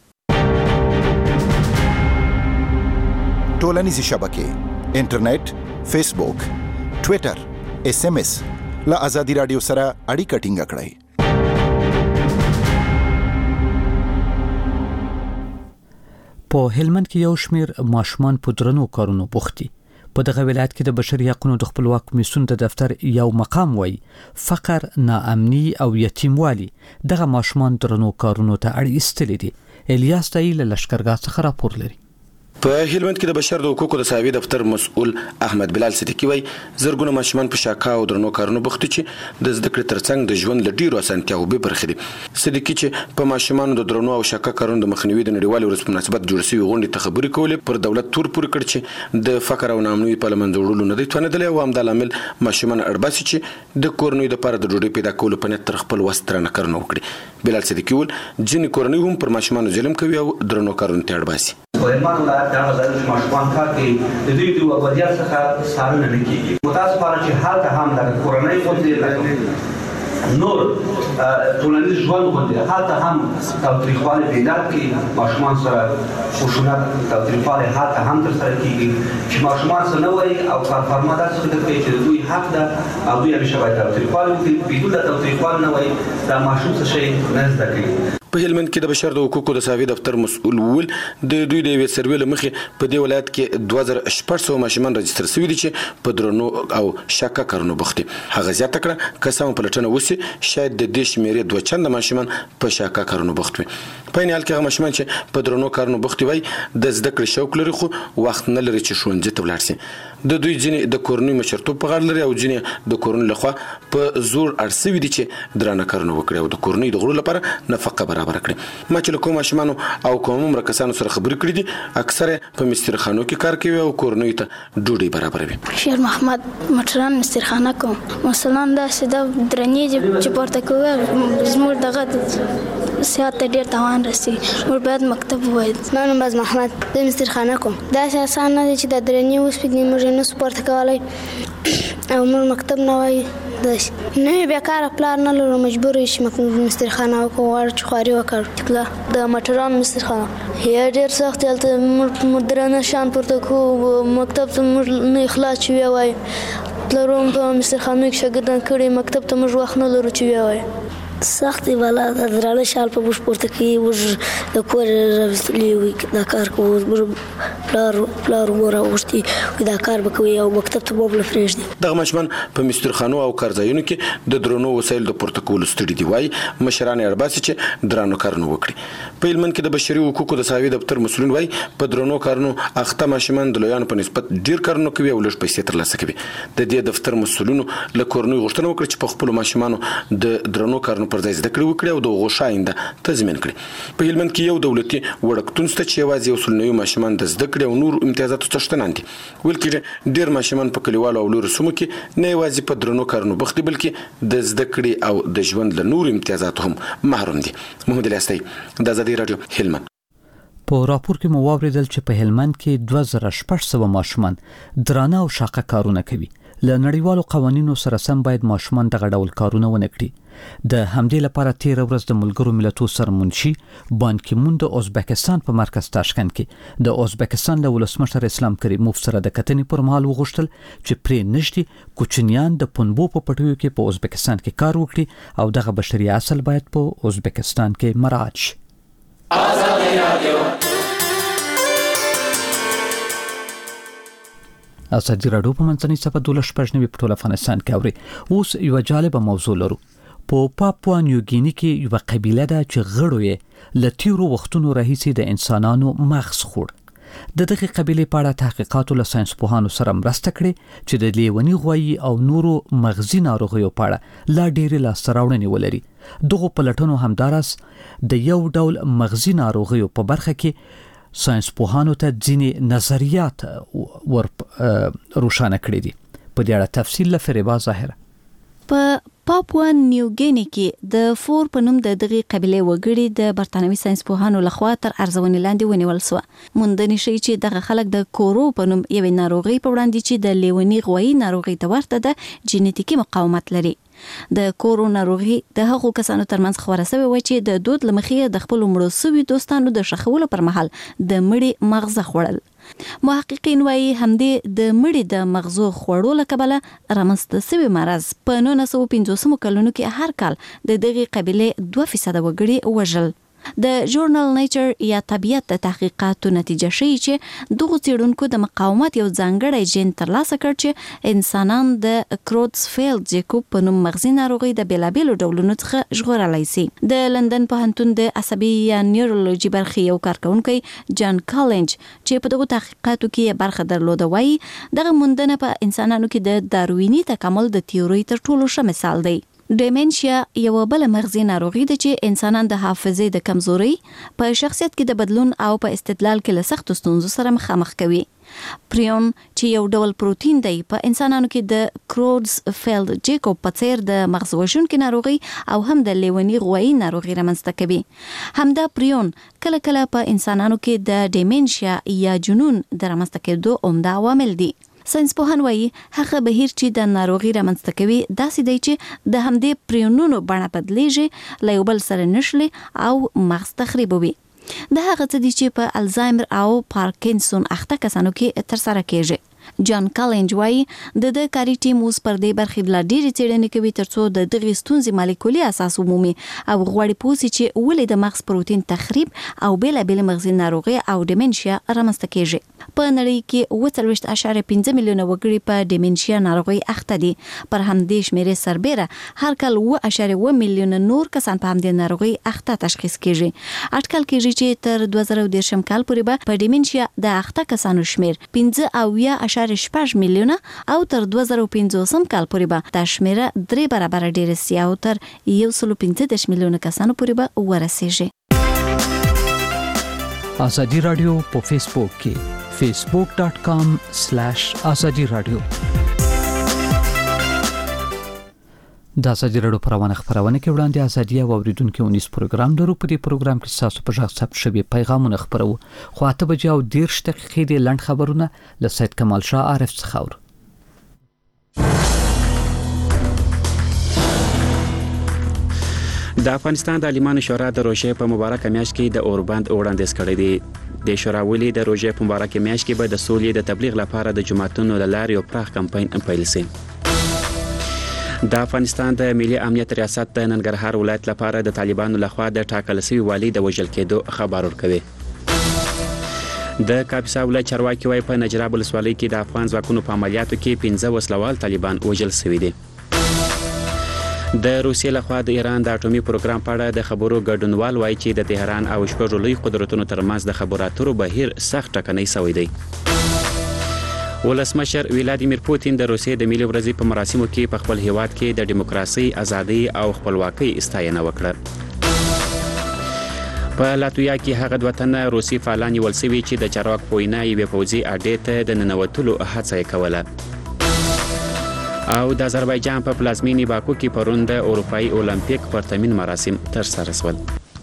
ټولنیزې شبکې، انټرنیټ، فیسبوک، ټویټر، اس ام اس له ازادي رادیو سره اړیکه ټینګه کړئ.
په هلمند کې یو شمېر ماشومان په درنو کارونو بوخت دي. په دغه ولایت کې د بشري حقوقو د خپلواک کمیسیون د دفتر یو مقام وایي فقر، ناامني او یتیموالي دغه ماشومان درنو کارونو ته اړ ایستلي دي. الیاس تایل له لشکرګاه څخه راپور لري.
په هلمند کې د بشر د حقوقو د ساوي دفتر مسؤل احمد بلال صدیقي وایي زرګونه ماشومان په شاکا او درنو کارونو بوخت چې د زده کړې ترڅنګ د ژوند له ډیرو اسانتیاوو به برخې دي. صدیقي چې په ماشومانو د درنو او شاکا کارونو د مخنیوي د نړیوالې ورځې په مناسبت جوړ شوي غونډې ته خبرې کولې پر دولت تور پورې کړ چې د فقر او ناامنۍ په له منځه وړلو نه دی توانېدلی او همدا لامل ماشومان اړباسي چې د کورنیو دپاره د ډوډۍ پیدا کولو په نیت تر خپل وس درانه کارونه وکړي. بلال صدیقي وویل ځینې کورنۍ هم پر ماشومانو ظلم کوي او درنو کارونو ته اړباسي.
په هلمند ولایت کې هغه ځای چې ماشومان کار کوي د دوی د وضعیت څخه څارنه نه کېږي. متاسفانه چې هلته هم دغه کورنۍ غوندې لکه نور ټولنیز ژوند غوندې هلته هم تاوتریخوالی پیدا کړي، ماشومان سره خشونت تاوتریخوالی هلته هم ترسره کېږي چې ماشومان څه نه وایي او کارفرما داسې فکر کوي چې د دوی حق ده او دوی همیشه باید تاوتریخوالی وکړي. بدون د تاوتریخوالي نه وایي دا ماشوم څه شی نه زده کوي.
په هلمند کې د بشر د حقوقو د ساوي دفتر مسؤل ول د دوی د یو سروې لمخې په دې ولایت کې دوه زره شپږ سوه ماشومان رجستر شوي دي چې په درنو او شاکه کارونو بوخت دي. هغه زیاته کړه که سم پلټنه وسی شاید د دې شمیرې دوه چنده ماشومان په شاکه کارونو بوخت وي. په این حال کې هغه ماشومان چې په درنو کارونو بوخت وي د زده کړې شوق لري خو وخت نه لري چې ښوونځي ته ولاړ شي. د دوی ځینې د کورنۍ مشرتوب په غاړه لري او ځینې د کورنۍ لخوا په زور اړ شوي دي چې درانه کارونه وکړي او د کورنۍ د غړو لپاره نفقه برابر کړي. ما چې له کوم ماشومانو او کوم عمر کسانو سره خبرې کړې دي اکثره په مسترخانو کې کار کوي او کورنۍ ته ډوډۍ برابروي.
شیر محمد مټران مسترخانه کوم مثلا دا سده درنې چې پورته کوي زموږ دغه سیاحت ته ډېر تاوان رسي. موږ باید مکتب ووایو.
ما نوم باز محمد د مسترخانه کوم. دا اساسا نه چې د درنې وسپېدنې موږ نه سپورت کولای او موږ مکتب نه وایو. داس نه بیکاره پلان نه لرو مجبور یې مکتب مسترخانه وکړو چې خواري وکړ.
د مټران مسترخانه هي ډېر سخت دلته مدرنه شان پورته کو مکتب ته موږ نه اخلاص شوی وای پلروم په مسترخانه کې شاګردان کړي مکتب ته موږ وخت نه لرو چې وای
سختي والا د درانه شال په بوش پورته کې ور د کور راوستلی وي دا کار کوو پلار پلار مور اوستي دا کار وکوي او مکتب ته موبل فريش دي.
دغه ماشومان په مسترخانو او کارځایونو کې د درونو وسایل د پروتوکول ستړي دی وای مشران ارباسي چې درانو کارونه وکړي. په هلمند کې د بشري حقوقو د ساوي دفتر مسؤلین وای په درونو کارونو اخته ماشومان د لویانو په نسبت ډیر کارونه کوي او لږ پیسې ترلاسه کوي. د دې دفتر مسؤلینو له کورنۍ غوښتنه وکړه چې په خپل ماشومانو د درونو کارونو پر ځای زده کړې وکړي او د غوښاینده تضمین کړي. په هلمند کې یو دولتي وړکتون شته چې یوازې یو سل نوي ماشومان د زده کړې او نور امتیازاتو څښتنان دي. ویل کېږي ډېر ماشومان په کلیوالو او لویو سیمو کې نه یوازې په درنو کارونو بوخت دي بلکې د زده کړې او د ژوند له نور امتیازاتو هم محروم دي. محمد علي استی د ازادي رادیو هلمند.
په راپور کې مو واوریدل چې په هلمند کې دوه زره شپږ سوه ماشومان درانه او شاقه کارونه کوي. له نړیوالو قوانینو سره سم باید ماشومان دغه ډول کارونه ونه کړي. د همدې لپاره تیر ورځ د ملګرو ملتونو سرمنشي بان کی مون د ازبکستان په مرکز تاشکند کې د ازبکستان له ولسمشر اسلام کریموف سره د کتنې پر مهال وغوښتل چې پرې نشټي کوچنیان د پنبو په پټیو کې په ازبکستان کې کار وکړي او دغه بشري اصل باید په ازبکستان کې مراعات شي. ازادي رادیو ازادي رادیو په منځنۍ صفحه دولس شپږ نوي په ټول افغانستان کې اوري. اوس یو جالبه موضوع لرو. په پاپوا نیوګینی کې یو قبیله ده چې غړو یې له تیرو وختونو راهیسې د انسانانو مغز خور. د دغه قبیلې په اړه تحقیقاتو له ساينس پوهانو سره مرسته کړې چې د لیونی غوایي او نورو مغزي ناروغیو په اړه لا ډېرې لاسته راوړنې ولري. دغه پلټنو همدارس د یو ډول مغزي ناروغیو په برخه کې ساينس پوهانو ته ځینې نظریات ور روښانه کړي دي. په دې اړه تفصیل له فریبا ظاهره.
په پاپوا نیوګینی کې د فور په نوم د دغه قبیله وګړي د برتانوي ساينس پوهانو لخوا تر ارزونې لاندې ونیول شو. موندنې شي چې دغه خلک د کورو په نوم یو ناروغي په وړاندې چې د لیونی غوایي ناروغي ته ورته ده جینټیکي مقاومت لري. د کورو ناروغي د هغو کسانو ترمنځ خبره شوې و چې د دود لمخې د خپل مړو سوي دوستانو د شخولو پر مهال د مړي مغزه خوړل. محققین وايي همدې د مړي د مغزو خوړو له کبله رامنځته شوی مرض په نولس سوه پنځوس کلونو کې هر کال د دغه قبیله دوه فیصد وګړي وژل. د ژورنال نیچر یا طبیعت د تحقیقاتو نتیجه ښیي چې دغه څېړونکو د مقاومت یو ځانګړی جین ترلاسه کړ چې انسانان د کروتسفیلد جیکوب په نوم مغزي ناروغي د بیلابیلو ډولونو څخه ژغورلی سي. د لندن پوهنتون د عصبي یا نیورولوژي برخې یو کارکونکی جان کالنج چې په دغه تحقیقاتو کې برخه درلوده وایي دغه موندنه په انسانانو کې د دارویني تکامل د تیوري تر ټولو ښه مثال دی. ډیمنشیا یو بل مغزي ناروغي ده چې انسانان د حافظې د کمزوري په شخصیت کې د بدلون او په استدلال کې له سختو ستونزو سره مخامخ کوي. پریون چې یو ډول پروتین دی په انسانانو کې د کروتسفیلد جیکوب په څیر د مغز وژونکي ناروغي او هم د لیونی غوایي ناروغي رامنځته کوي. همدا پریون کله کله په انسانانو کې د ډیمنشیا یا جنون د رامنځته کېدو عمده عوامل دي. ساينس پوهان وايي هغه بهیر چې د ناروغي رامنځته کوي داسې دی چې د همدې پریونونو بڼه بدلیږي له یو بل سره نشلي او مغز تخریبوي. د هغه څه دي چې په الزایمر او پارکینسون اخته کسانو کې تر سره کېږي. جان کالنج وايي د د کاری ټیم اوس پر دې برخې بل ډېری څېړنې کوي ترڅو د دغه ستونزې مالیکولي اساس ومومي او غوړي پوسی چې ولې د مغز پروتین تخریب او بل بل مغزي ناروغي او ډیمنشیا رامنځته کیږي په نړۍ کې اوه څلوېښت اعشاریه پنځه میلیونه وګړي په ډیمنشیا ناروغي اخته دي پر همدې شمیرې سربېره هر کال اوه اعشاریه اوه میلیونه نور کسان په همدې ناروغي اخته تشخیص کیږي اټکل کیږي چې تر دوه زره دېرشم کال پورې به په ډیمنشیا د اخته کسانو شمیر پنځه اویا اعشاریه شپږ میلیونه او تر دوه زره پنځوسم کال پورې به دا شمیره درې برابر ډېر سي او تر یو سل پنځه دېرش میلیونه کسانو پورې به ورسیږي.
ازادي رادیو په فیسبوک کې facebook dot com slash azadi radio د ازادي رادیو پروانه خبرونه کې وړاندې ازادي او اوریدونکو ونیس پروګرام درو په دې پروګرام کې تاسو په ځخ ثبت شوی پیغامونه خبرو خو اته بجې او ډیر دقیقې د لند خبرونه له سید کمال شاه عارف څخه اور
د افغانستان د عالمانو شورا د روژې په مبارکه میاشت کې د اوربند وړاندیز کړی دی. د شورا ولې د روژې په مبارکه میاشت کې به د سولې د تبلیغ لپاره د جماعتونو له لارې یو پراخ کمپاین پیل شي. د افغانستان د ملي امنیت ریاست د ننګرهار ولایت لپاره د طالبانو لخوا د ټاکل شوی والي د وژل کېدو خبر ورکوي. د کاپیسا ولایت چارواکي وايي په نجراب ولسوالۍ کې د افغان ځواکونو په عملیاتو کې پنځه وسلوال طالبان وژل شوي دي. د روسیې لخوا د ایران د اټومي پروګرام په اړه د خبرو ګډونوال وایي چې د تهران او شپږو لوی قدرتونو ترمنځ د خبرو اترو بهیر سخت ټکنۍ شوی دی. ولسمشر ولادیمیر پوتین د روسیې د ملي ورځې په مراسمو کې په خپل هیواد کې د دیموکراسي، ازادي او خپلواکۍ ستاینه وکړه. په لاتویا کې هغه دوه تنه روسي فعالان نیول شوي چې د چارواک په وینا یوې پوځي اډې ته د ننوتلو هڅه یې کوله. او د آذربایجان په پلازمینې باکو کې پرون د اروپایي اولمپیک پرتمین مراسم ترسره شول.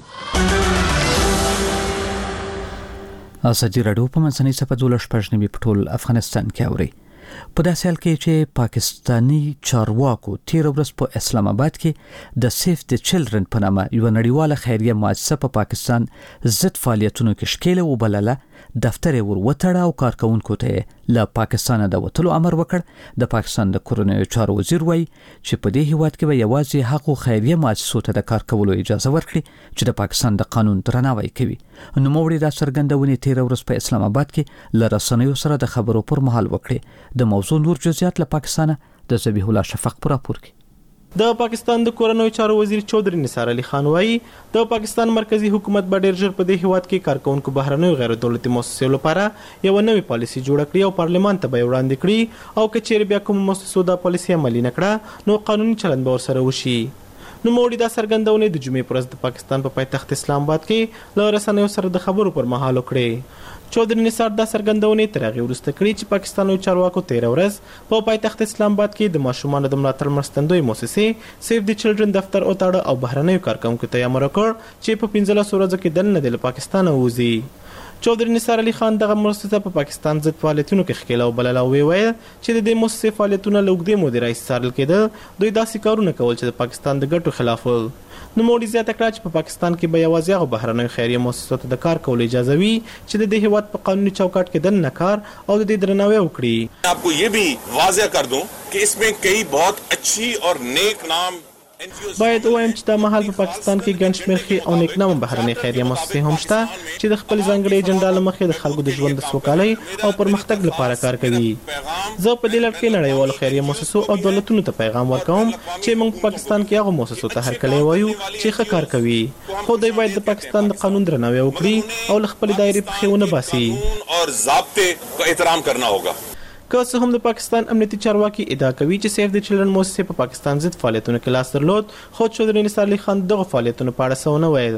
ازادي رادیو په منځنۍ صفحه دولس پښنوي په ټول افغانستان کې اوري. په داسې حال کې چې پاکستانی چارواکو تیر ورځ په اسلام آباد کې د سیف د چلډرن په نامه یو نړیواله خیریه مؤسسه په پاکستان ضد فعالیتونو کې شکیله وبلله، دفتر ور وټړه او کارکونکو ته له پاکستان د وټلو امر وکړ. د پاکستان د کورنیو چارو وزیر وایي چې په دې هیواد کې به یوازې هغو خیریه مؤسسو ته د کار کولو اجازه ورکړي چې د پاکستان د قانون درناوی کوي. نو موړي د څرګندونې تیر ورځ په اسلام آباد کې ل رسنیو سره د خبرو پر مهال وکړي. د موضوع نور جزئیات له پاکستان د ذبیح الله شفق پر راپور کې.
د پاکستان د کورنیو چارو وزیر چودري نثار علي خان وایي د پاکستان مرکزی حکومت به ډېر ژر په دې هیواد کې کارکونکو بهرنیو غیر دولتي مؤسسو لپاره یو نوې پالیسي جوړه کړي او پارلمان ته به وړاندې کړي او کچېر بیا کوم مؤسسو د پالیسي عملي نکړه نو قانوني چلند به ورسره وشي. نو موړي دا څرګندونه د جمعې پر ورځ د پاکستان په پایتخت اسلام آباد کې له رسنیو سره د خبرو پر مهال وکړي. چودري نثار دا څرګندونه تر هغه وروسته کړې چې پاکستاني چارواکو تیر ورځ په پایتخت اسلام آباد کې د ماشومانو د ملاتړ مرستندوی مؤسسې سیف دی چلډرن دفتر او تاړه او بهرنیو کارکونکو ته امر وکړ چې په پنځلس ورځو کې دننه د پاکستان ووزي. چودري نثار علي خان دغه مؤسسه په پاکستان ضد فعالیتونو کې ښکیله وبلله او ویل چې د دې مؤسسې فعالیتونه له اوږدې مودې راهیسې څارل کېده. دوی داسې کارونه کول چې د پاکستان د ګټو خلاف ول. نو موړي زیاته کړه چې په پاکستان کې به یوازې هغه بهرنیو خیریه مؤسسو ته د کار کولو اجازه وي چې د دې هیواد په قانوني چوکاټ کې دننه کار او د دې درناوی وکړي.
आपको ये भी वाज़ेह कर दूं कि इसमें कई बहुत अच्छी और नेक नाम
باید وایم چې د مهال په پاکستان کې ګڼ شمېر ښې او نیکنامه بهرنۍ خیریه مؤسسې هم شته چې د خپل ځانګړي ایجنډا له مخې د خلکو د ژوند د سوکالۍ او پرمختګ لپاره کار کوي. زه په دې لړ کې نړیوالو خیریه مؤسسو او دولتونو ته پیغام ورکوم چې موږ په پاکستان کې هغو مؤسسو ته هرکلی وایو چې ښه کار کوي، خو دوی باید د پاکستان د قانون درناوی وکړي او له خپلې دایرې پښې ونه باسي
اور ضابطه کا احترام کرنا ہوگا.
که څه هم د پاکستان امنیتي چارواکي ادعا کوي چې سیف دی چلډرن مؤسسې په پاکستان ضد فعالیتونو کې لاس درلود، خو چودري نثار علي خان دغه فعالیتونو په اړه څه ونه ویل.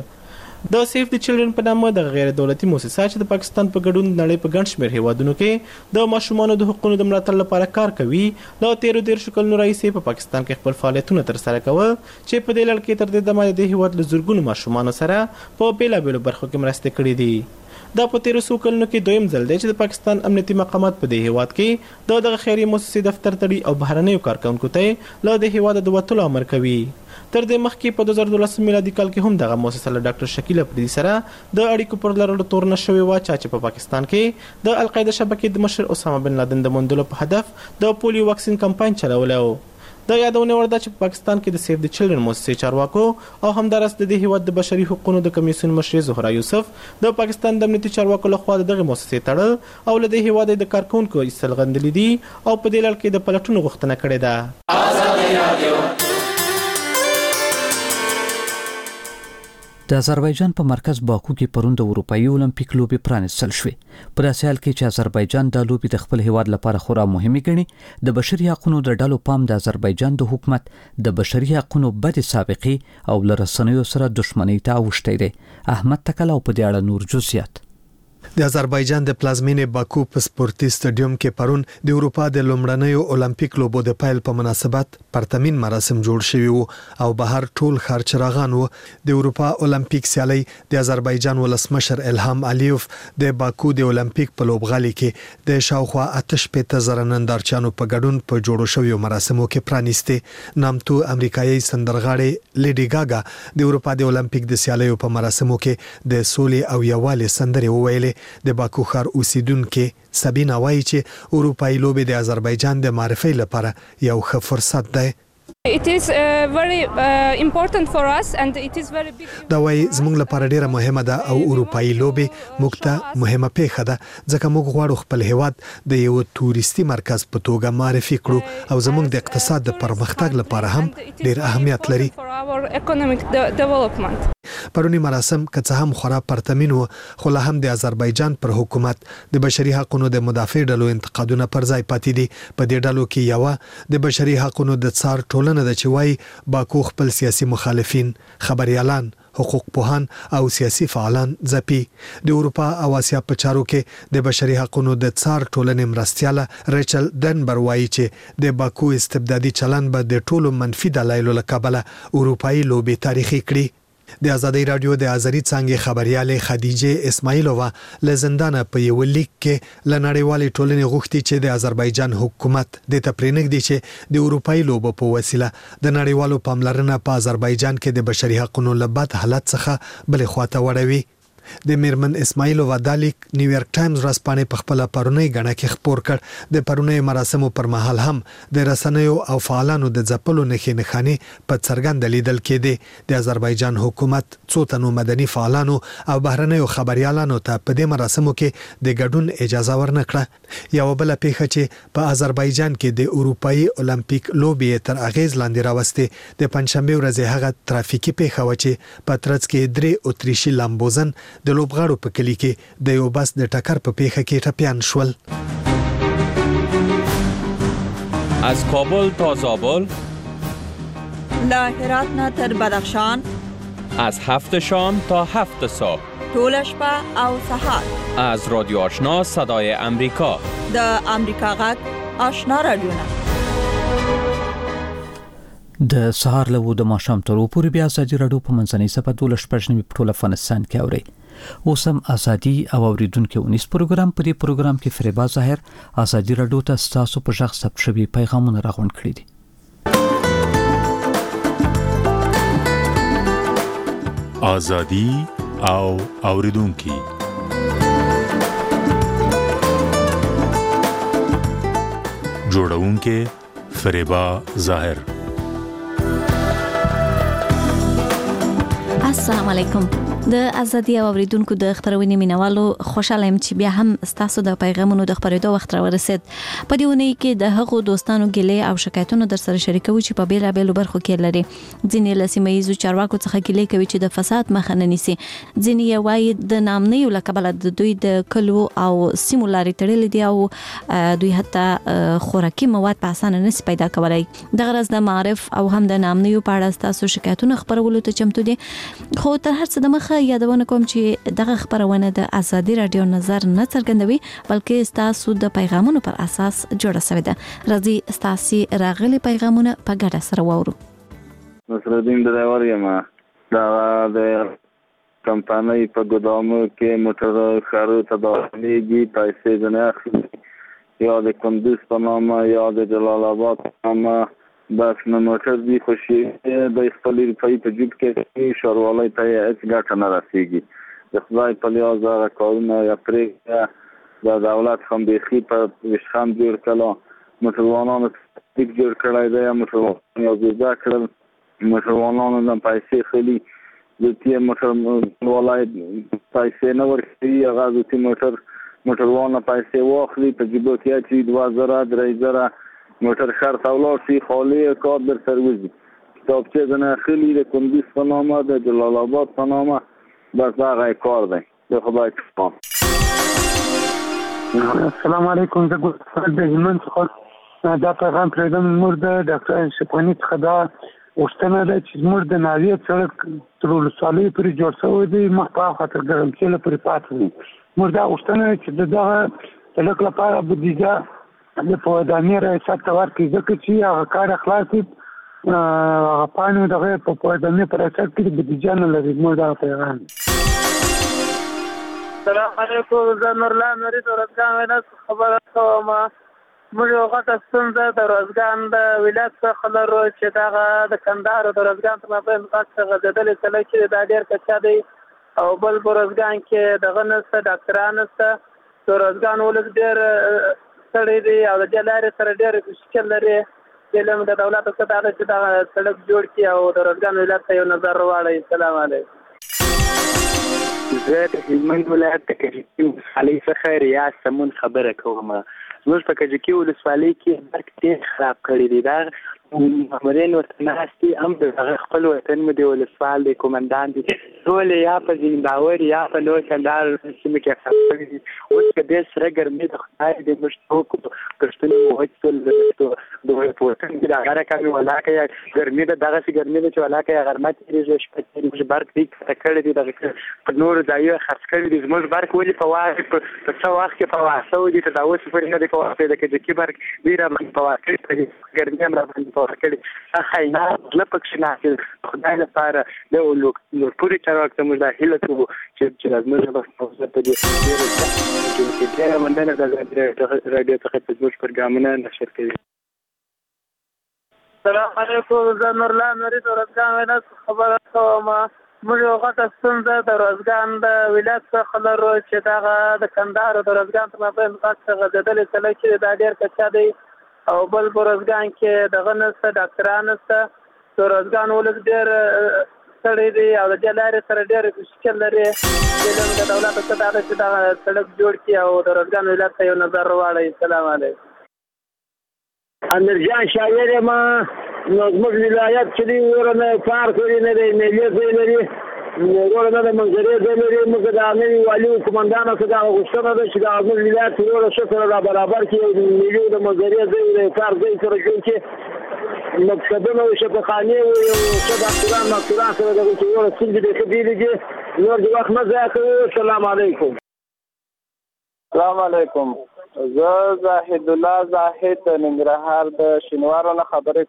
د سیف دی چلډرن په نامه د غیر دولتي مؤسسه چې د پاکستان په ګډون نړۍ په ګڼ شمېر هیوادونو کې د ماشومانو د حقوقو د ملاتړ لپاره کار کوي، له تیرو دېرشو کلونو راهیسې په پاکستان کې خپل فعالیتونه ترسره کول چې په دې لړ کې تر دې دمه د دې هیواد له زرګونو ماشومانو سره په بېلابېلو برخو کې مرستې کړې دي. دا په تیرو څو کلونو کې دویم ځل دی چې د پاکستان امنیتي مقامات په دې هیواد کې د دغه خیریه مؤسسې دفتر تړي او بهرنیو کارکونکو ته له دې هیواد د وتلو امر کوي. تر دې مخکې په دوه زره دولس میلادي کال کې هم دغه مؤسسه له ډاکټر شکیل افریدي سره د اړیکو پر لرلو تورنه شوې وه چې په پاکستان کې د القاعده شبکې د مشر اسامه بن لادن د موندلو په هدف د پولیو واکسین کمپاین چلولی و. دا یادونه ورده چې په پاکستان کې د سیف د چلډرن مؤسسې چارواکو او همدارس د دې هیواد د بشري حقوقو د کمیسیون مشر زهرا یوسف د پاکستان د امنیتي چارواکو لخوا دغه مؤسسې تړل او له دې هیواد د کارکونکو ایستل غندلې دي او په دې لړ کې د پلټونو غوښتنه کړې ده. آزادي رادیو
د آذربایجان په مرکز باکو کې پرون د اروپایي اولمپیک لوبې پرانیستل شوې. په داسې حال کې چې آذربایجان د لوبې د خپل هیواد لپاره خورا مهمه ګڼي، د بشري حقوقو د ډلو پام د آذربایجان د حکومت د بشري حقوقو بد سابقې او لرسنیو سره دښمنۍ ته اوښتی دی. احمد تکل او په دې اړه نور جزئیات.
د آذربایجان د پلازمینې باکو په سپورتي سټډیوم کې پرون د اروپا د لومړنیو اولمپیک لوبو د پیل په مناسبت پرتمین مراسم جوړ شوي وو او بهر ټول ښار چراغان وو. د اروپا اولمپیک سیالي د آذربایجان ولسمشر الهام الیوف د باکو د اولمپیک په لوبغالي کې د شاوخوا آتش پته زره نندارچیانو په ګډون په جوړو شویو مراسمو کې پرانیسته. نامتو امریکایي سندرغاړې لیډي ګاګا د اروپا د اولمپیک د سیالیو په مراسمو کې د سولې او یووالي سندرې وویلې. د باکو ښار اوسیدونکو سابینا وایي چې اروپایي لوبې د آذربایجان د معرفي لپاره یو ښه فرصت دی.
It is uh, very uh, important for us and it is very big.
دا وایي زموږ لپاره ډیره مهمه ده او اروپایي لوبې موږ ته مهمه پیښه ده ځکه موږ غواړو خپل هیواد د یو توريستي مرکز په توګه معرفي کړو او زموږ د اقتصاد د پرمختګ لپاره هم ډیر اهمیت لري. پرونی مراسم که څه هم خورا پرتمین و خو له هم د آذربایجان پر حکومت د بشري حقوقو د مدافع ډلو انتقادونه پر ځای پاتې دي. په دې ډلو کې یو د بشري حقوقو د څار ټولنه د چوي باکو خپل سیاسي مخالفین، خبريالان، حقوق پوهان او سیاسي فعالان ځپي. د اروپا او اسیا په چارو کې د بشري حقوقو د څار ټولنې مرستياله ریچل ډنبر وایي چې د باکو استبدادي چلن به د ټولو منفي دلایلو له کبله اروپایي لوبې تاریخي کړي. د آزادۍ رادیو د آذری څنګه خبرياله خدیجه اسماعیلووا له زندان په یو لیک کې لنړیوالې ټولنې غوښتي چې د آذربایجان حکومت د تپرینګ دي چې د اروپایي لوبو په وسیله د نړیوالو پاملرنه په آذربایجان کې د بشري حقوقو لبد حالت څخه بل خواته وړوي. د میرمن اسماعیلووا دالیک نیویارک ټایمز رسپانې په خپل پرونی غڼه کې خبر کړ. د پرونی مراسمو پر مهال هم د رسنیو او فعالانو د ځپلو نښې نښانې په څرګند لیدل کېده. د آذربایجان حکومت څو تنو مدني فعالانو او بهرنیو خبريالانو ته په دې مراسمو کې د ګډون اجازه ورنکړه. یو بل پیښه چې په آذربایجان کې د اروپایي اولمپیک لوبې تر اغیز لاندې راوسته د پنځشنبه ورځ هغه ترافیکي پیښه و چې په ترڅ کې درې اتریشي لامبوزن د لوبغاړو په کلی کې د یو بس د ټکر په پیښه کې ټپیان شول.
از کابل تا زابل،
له هرات نه تر بدخشان،
از هفت شام تا هفت صبح،
طول شپه او سحر،
از رادیو آشنا صدای امریکا،
د امریکا غږ آشنا رادیو.
د سهار له د ماښام تر پورې بیا آزادي رادیو په منځنۍ صفه دولس پښنی په ټول افغانستان کې اوري. اوسم ازادي او اوریدونکو ونیس پروګرام په دې پروګرام کې فریبا ظاهر آزادي رادیو ته ستاسو په ژغ ثبت شوی پیغامونه راغونډ کړي دي.
آزادي او اوریدونکو جوړونکو فریبا ظاهر.
السلام علیکم. د ازادي او اوریدونکو د خبرونې مینوالو خوشاله يم چې بیا هم تاسو د پیغامونو د خبرېدو وخت را ورسید. په دې ونې کې د هغو دوستانو ګلې او شکایتونه در سره شریکو چې په بیل بیل برخو کې لري. ځینې لسیمایي چارواکو څخه ګلې کوي چې د فساد مخه نه نیسي. ځینې یې وایي د نامنیو لکبل د دوی د کلو او سیمو لارې تړلې دي او دوی حتی خوراکي مواد په اسانه نس پیدا کولای. د غرض د معرف او هم د نامنیو په اړه تاسو شکایتونه خبرولو ته چمتو دي. خو تر هر څه د مخه یادونه کوم چې دغه خبرونه د آزادي رادیو نظر نه څرګندوي بلکې تاسو د پیغامونو پر اساس جوړه شوی ده. راځي تاسو راغلي پیغامونه په ګډه سره واورو.
نصرالدین ډرایور یم. دا د کمپنۍ په ګدامو کې موټر خارو ته داخليږي، پیسې نه اخلي، یا د کندوز په نامه یا د جلال آباد په نامه بس نو موټر دی خوشي د خپل په په جیب کې شروالای ته هیڅ ګټه نه رسیږي د خدای په لیاز هغه کارونه یا پرې د دولت هم بيخي په وشخان جوړ کړل موټروانانو تیک جوړ کړای دی موټروان یو ځای کړل موټروانانو د پیسې خلی د تی موټر ولای پیسې نه ورکړي هغه د تی موټر موټروان پیسې واخلي په جیب کې چې دوه زره درې زره موټر خر تاولار سی خالی کار در سرویزی کتابچه زنه خیلی د کندوز په نامه د جلال آباد په نامه بس هغه کار دی د خدای څخه.
السلام علیکم زه ګل د هلمند څخه دا پیغام پرېږدم زموږ د ډاکټر اشرف غني څخه دا غوښتنه ده چې زموږ د ناوې سړک تر ولسوالۍ پورې جوړ شوی دی مخ په خاطر ګرمسېله پورې پاتې دی موږ دا غوښتنه چې د دغه سړک لپاره بودیجه د پوهدامي ریاست ته ورکړي ځکه چې هغه کار خلاص کړي هغه پاڼې دغه په پوهدامي په ریاست کې بودیجه نه لري زموږ دغه پیغام.
السلام علیکم زه نورلان نوري د ورځګان ولایت خبره کوم. موږ یو غټه ستونزه د ورځګان د ولایت څخه لرو چې دغه د کندهار د ورځګان تر مابین څخه غځېدلې سړک چې دا ډېر کچا دی او بل په ورځګان کې دغه نشته ډاکټران نشته د ورځګان ولس ډېر سړی دی او د دې لارې سره ډېر مشکل لري علم د دولت څخه دا چې دا سړک جوړ کړي او د ورځګان ولایت ته یو نظر واړوي. السلام علیکم.
زه د هلمند ولایت د کجکي ولسوالۍ څخه ریاض سمون خبره کوم. زموږ په کجکي ولسوالۍ کې برق ډېر خراب کړی دی. دا مامورین ورته ناست دي هم د هغه خپل وطن مو د ولسوال دی کومندان دي ټول یا په زینداور یا په لوی کندهار سیمه کې خراب کړي دي. اوس که ډېر سره ګرمي د خدای د موږ ټوکو کښتونه مو وچول د وطن کې د هغه کمې ولاکه یا ګرمي ده دغسې ګرمي ده چې ولاکه یا غرمه تېرېږي شپه تېرېږي برق دی کته کړی دی دغه په نورو ځایو خرڅ کړي دي. زموږ برق ولې په وخت په څه وخت کې په واسه ودي ته دا اوس پورې نه دی په وخت د کجکي برق دوی راباندې په واسه کړي ګرمي هم راباندې کړي خاينات له پکښ نه خدای لپاره د نور پوری چارواک ته موږ د هیله کوو چې چې لازمه به په ته دي چې ډېر مننه د رادیو څخه په موږ پروګرامونه نشر کوي.
السلام علیکم زه نورلان نوري د ورځګان ولایت خبره کوم. موږ یو غټه ستونزه د ورځګان د ولایت څخه لرو چې دغه د کندهار د ورځګان تر مابین څخه غځېدلې سړک چې دا ډېر کچا دی او بل په ورځګان کې دغه نشته ډاکټران نشته د ورځګان ولس ډېر سړی دی او د دې لارې سره ډېر مشکل لري علم د دولت څخه دا چې دا سړک جوړ کړي او د ورځګان ولایت ته یو نظر واړوي. السلام علیکم.
امیرجان شاعر ما نو زموږ ولایت چې دی ورنه پارک ورنه دی ملي ځای لري ورنه د منظرې ځای لري موږ د امنیتي والي قومندانو څخه دا غوښتنه ده چې د زموږ ولایت ورو شکر را برابر کړي ملي د منظرې ځای د پارک ځای سره جوړ کړي مقصدونه او شفاخانه او څه ډاکټران مقصدان سره د ورو څنګه د خبرېږي نور د وخت نه ځای کوي. السلام علیکم.
السلام علیکم. زه زاهد الله زاهد ننګرهار د شینوارو نه خبرې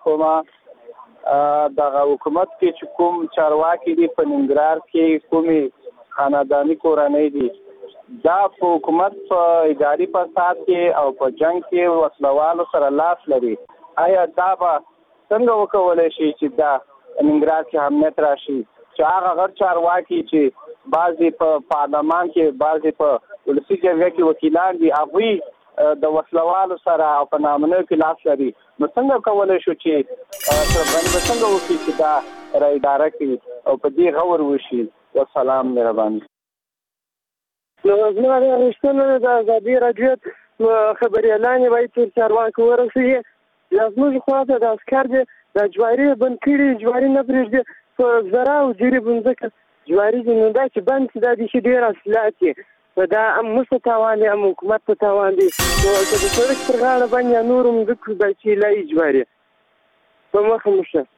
کوم. دغه حکومت کې چې کوم چارواکي دي په ننګرهار کې کومې خانداني کورنۍ دي دا په حکومت په اداري فساد کې او په جنګ کې وسلوالو سره لاس لري. آیا دا به څنګه وکولی شي چې دا ننګرهار کې امنیت راشي چې هغه غټ چارواکي چې بعضې په پارلمان کې بعضې په ولسي جرګه کې وکیلان دي هغوی د وسلوالو سره او په نامنو کې لاس لري نو څنګه کولی شو چې سربرني به څنګه وکړي چې دا را اداره کړي او په دې غور وشي. والسلام مهرباني.
نو زما د غوښتنه د ازادي راډیو خبري اعلان باید تر چارواکو ورسېږي. زموږ خواته د عسکر دي د جواري بند کړي جواري نه پرېږدي په زرا او جیرې بنځکه جواري دي نو دا چې بند چې دا دي چې ډېر اصلاحات دي دا هم موږ ته تاوان دی هم حکومت ته تاوان دی نو که د سړک پر غاړه باندې نور هم ځکه دا چې لایي جواري په مخه مو شه.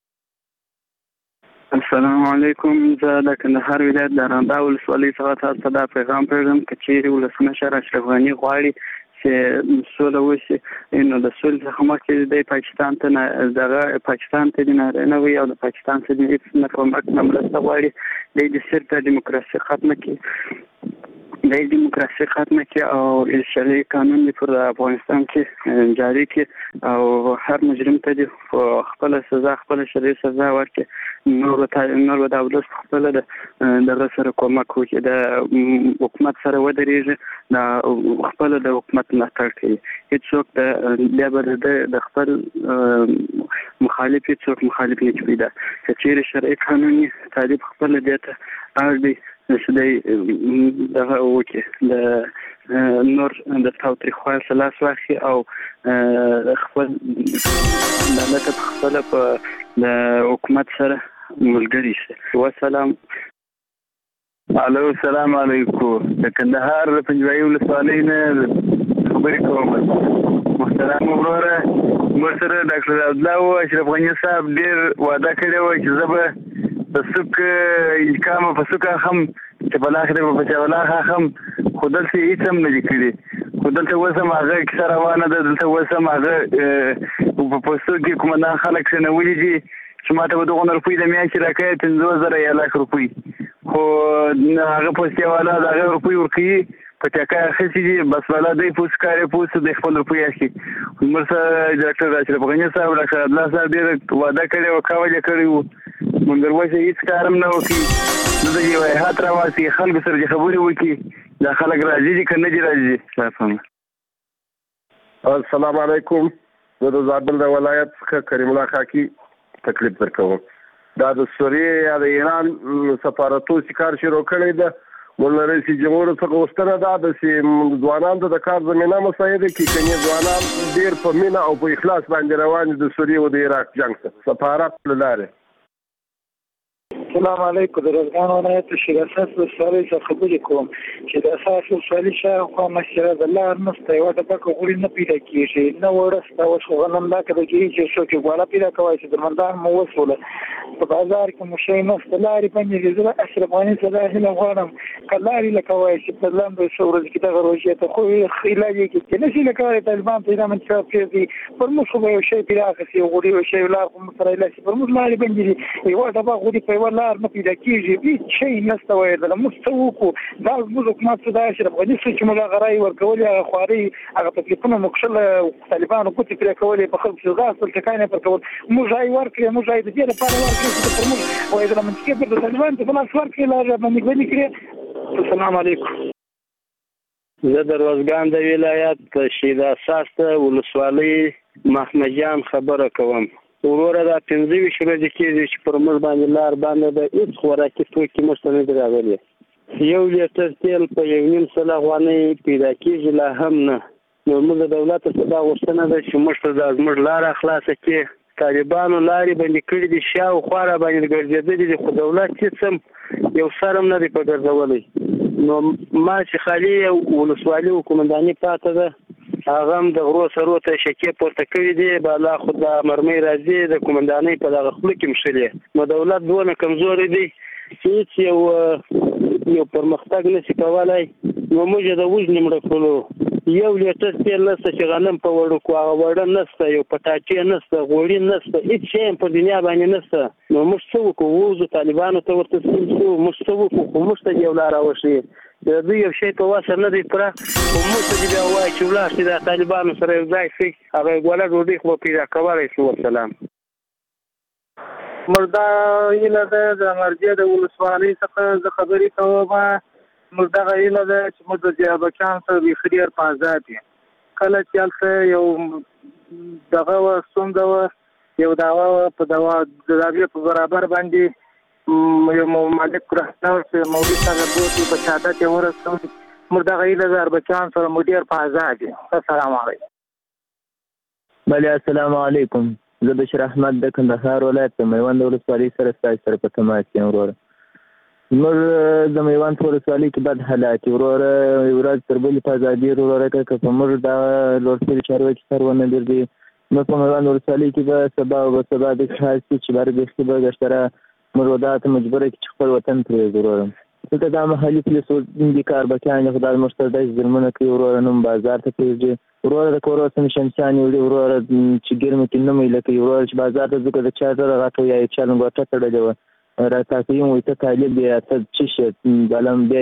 السلام علیکم. زه د کندهار ولایت د راندا ولسوالۍ څخه تاسو ته دا پیغام پرېږدم که چیرې ولسمشر اشرف غني غواړي چې سوله وشي نو د سولې څخه مخکې دی پاکستان ته نه دغه پاکستان ته دې نارینه وي او د پاکستان څخه دې هېڅ نه کومک نه مرسته غواړي دی د صرف د ډیموکراسي ختمه کړي
د دیموکراسي ختمه کې او اسرائیلي قانون پر افغانستان کې جاری کې او هر مجرم ته خپل سزا خپل شرعي سزا ورکړي نور ته نور د دولت خپل د دغه سره کومک وکړي د حکومت سره ودرېږي د خپل د حکومت ملاتړ کوي هیڅوک د لیبر د خپل مخالف هیڅوک مخالف نه پیدا چې شرعي قانوني طالب خپل دیته اړ دی چې دغه وکړي د نور د تاوتریخوالي لاس واخلي او خپل دولت خپل په د حکومت سره ملګری شي. والسلام.
الو السلام علیکم. د کندهار پنځوي ولسوالۍ نه خبرې کوم. محترم وروره موږ سره ډاکټر عبدالله او اشرف غنی صاحب ډېر وعده کړې و چې زه به پسوک الکام پسوک هم چې بلاخره په چاولاخه هم خودل سي هیڅ هم نه کړی خودل ته وسم هغه کیسه روانه ده دلته وسم هغه په پسوک کې کومه خلک څنګه ولېږي چې ماته به دغه روپۍ د میاشتې راکړي پنځه زره یا لک روپۍ خو هغه پوسټي والا دغه روپۍ ورکړي په ټکا خسي دي بس والا دی پوس کاري پوس د خپل روپۍ اخلي مرسه ډاکټر اشرف غنی صاحب ډاکټر عبدالله صاحب ډېر وعده کړی او کاوه کړی وو مګر وایي هیڅ کارم نه وکړي د یو هات راواسي خلک سره خبرې وکړي دا خلک راځي چې کنه دي راځي.
السلام علیکم. زه د زابل د ولایت څخه کریم الله خاکی تکلیف درکوم. دا د سوریې یا د ایران سفارتو کار شروع کړی ده مولا رئیس جمهور څخه غوښتنه ده چې ځوانان ته د کار زمینه مساعده کړي کني ځوانان ډیر په مینه او په اخلاص باندې روان د سوریې او د عراق جنگ ته سفارت لاره.
السلام علیکم. د روزګان ولایت شیراساس ولسوالۍ څخه خبرې کوم چې د اساس ولسوالۍ شاوخوا مسجد د لار نسته یوه ډبکه غوړي نه پیدا کېږي نه وړه شته اوس خو غنم دا که د کېږي چې څوک یې ګواله پیدا کوی چې درمندان مو وسوله په بازار کې مو شی نسته لارې بندې دي. زه اشرف غني څه دا هیله غواړم که لارې لکه وایي چې په لنډو څو ورځو کې دغه روژې ته خو علاج یې کړي چې نشي لکولی طالبان پیدا انتخاب پرېږدي پر موږ خو به یو شی پیدا اخیستي غوړي یو شی لار خو موږ سره علاج شي پر موږ لارې بندې دي یوه ډبه غوړي په یوه لار نه پیدا کېږي هېڅ شی نشته ویدله موږ څه وکړو دا زموږ حکومت څه دا اشرف غني څه چې موږ هغه رایې ورکولې هغه خوارۍ هغه تکلیفونه مو کښل طالبانو ګوتې پرې کولې په خلکو چې ځغاستل ټکان یې پر کول موږ رایې ورکړې موږ رایې د دې لپاره ورکړې چې پر موږ ویدله منطقې پر د طالبانو ته په لاس ورکړې لاره باندې ګونې کړې. السلام علیکم.
زه د روزګان د ولایت شیدا اساس ولسوالۍ محمد جان خبره کوم. وروره دا پنځه ویشت ورځې کېږي چې پر موږ باندې لار باندې ده هېڅ خوراکي توکي موږ ته نه دي راغلي. یو لیټر تیل په یو نیم سل افغانۍ پیدا کېږي لا هم نه. نو موږ د دولت څخه دا غوښتنه ده چې موږ ته دا زموږ لاره خلاصه کړي. طالبانو لارې بندې کړي دي شاوخوا را باندې ګرځېدلي دي خو دولت هېڅ هم یو سر هم نه دی په ګرځولی. نو ما چې خالي ولسوالي حکومنداني پاته ده هغه هم د غرو سرو ته شکې پورته کړي دي بالا خو د مرمۍ راځي د قومندانۍ په دغه خوله کې مښلي. نو دولت دونه کمزوری دی چې هېڅ یو یو پرمختګ نشي کولی. نو موږ یې د وژنې مړه کړلو. یو لیټر تیل نشته چې غنم په وړو هغه وړه نشته یو پټاټې نشته غوړي نشته هېڅ شی هم په دنیا باندې نشته. نو موږ څه وکړو ووځو طالبانو ته ورته تسلیم شو موږ څه وکړو خو موږ ته یو لاره وښیي د دوی یو شی په وسه نه دی پوره خو موږ ته دې بیا ووایي چې ولاړ شي د طالبانو سره یو ځای شي هغه یې ګوله ډوډۍ خو به پیدا کولی شو. والسلام.
مردا هیله ده د مرجع د ولسوالۍ څخه زه خبرې کوم. موږ دغه هیله ده چې موږ د ضیابچیانو ته بیخي ډېر په آزاد یو. کله چې هلته یو دغه وه ستونزه وه یو دعوه وه په دوا د دعوې په برابر باندې یو مالک رهنور چې مولوي صاحب بوتي په شهادت یې ورسوي. موږ دغه هیله ده اربچیانو سره موږ ډېر په آزاد یو. السلام علیکم.
بله السلام علیکم. زه بشیر احمد د کندهار ولایت د میوند ولسوالۍ سره ستاسو سره په تماس یم. وروره موږ د میوند په ولسوالۍ کې بد حالات وروره یو ورځ تر بلې په ازادي وروره که که په موږ دا لوړ شوي چارواکي سر ونه ګرځي موږ په میوند ولسوالۍ کې به سبا او به سبا داسې حال شي چې بار بیخي به ګشتره موږ دا ته مجبوره کړي چې خپل وطن پرېږدو. وروره دلته دا محلي پولیس دي کاربکیان خو دا زموږ سره داسې ظلمونه کوي. وروره نوم بازار ته پرېږدي. وروره د کور اوسم شمشانې وړي. وروره چې ګرمې کې نه میله کوي. وروره چې بازار ته ځو که د چا زره غټه یا چا لنګوټه تړلې وه را تاسو یم وایي ته طالب یې ته څه شی بلم بیا یې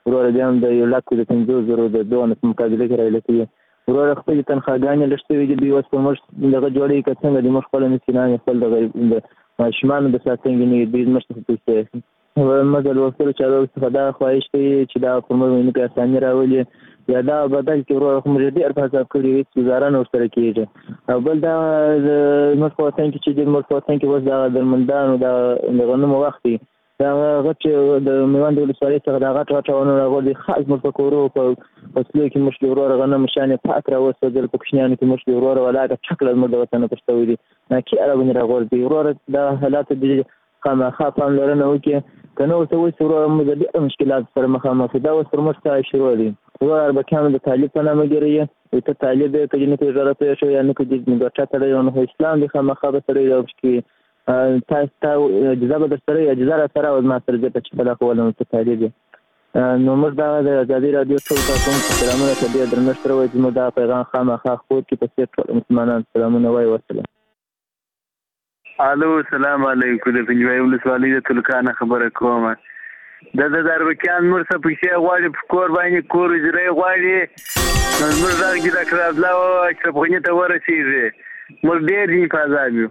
ورور بیا هم د یو لک د پنځو زرو د دونه په مقابله کې راولي ورور خپل تنخواګانې لښتوي دي اوس په موږ دغه جوړې کڅنګ دي موږ خپل مسکینان خپل د ماشومان د ساتنګ نه دي مشته پېښه و مګر وسره چې دا څه دا خواهش کوي چې دا کومه ویني کې اسانه راولي یا دا بدل کې ورور کوم دې ارفاظ کړی چې گزاران ورسره کیږي او بل دا موږ په څنګه چې د موږ په څنګه وځ دا درمندانو دا غنمو وختي دا غټ د میوند ولسوالۍ څخه دا غټ غټونه راغلي خاص مر په کورو په فصلو کې مشکل ورور غنم شانه پاک راوسدل په کښنیانو کې مشکل ورور ولاګه چکل مر د وطن پښتو دي نه کې راغونی راغلي ورور دا حالات دي خامخا پام لرنه وکي کنه اوس وې ورور موږ د مشکلات سره مخامخ دا اوس پر مشته شروع دي ورور به کانو د طالب په نامه ګرځي ته طالب کې نه کې ضرورت شو یا نه کې د ګټه تړي نو اسلام د خامخا به سره یو کې تاسو ته اجازه به سره اجازه سره او ما سره د چې په لاخ ولنو ته طالب نو موږ دا د ازادي رادیو څو تاسو ته سلامونه ته ډیر درنښت راوړم چې موږ دا پیغام خامخا خو کې په څیر ټول مسلمانان سلامونه وایي وسلام
الو السلام علیکم د پنځوي ولسوالۍ د تلکانه خبره کوم د د دربکان مرسه پیسې غواړي په کور باندې کور اجرای غواړي نو موږ دا کې دا کړل او چې په غنی ته ورسېږي موږ ډېر یې فازابیو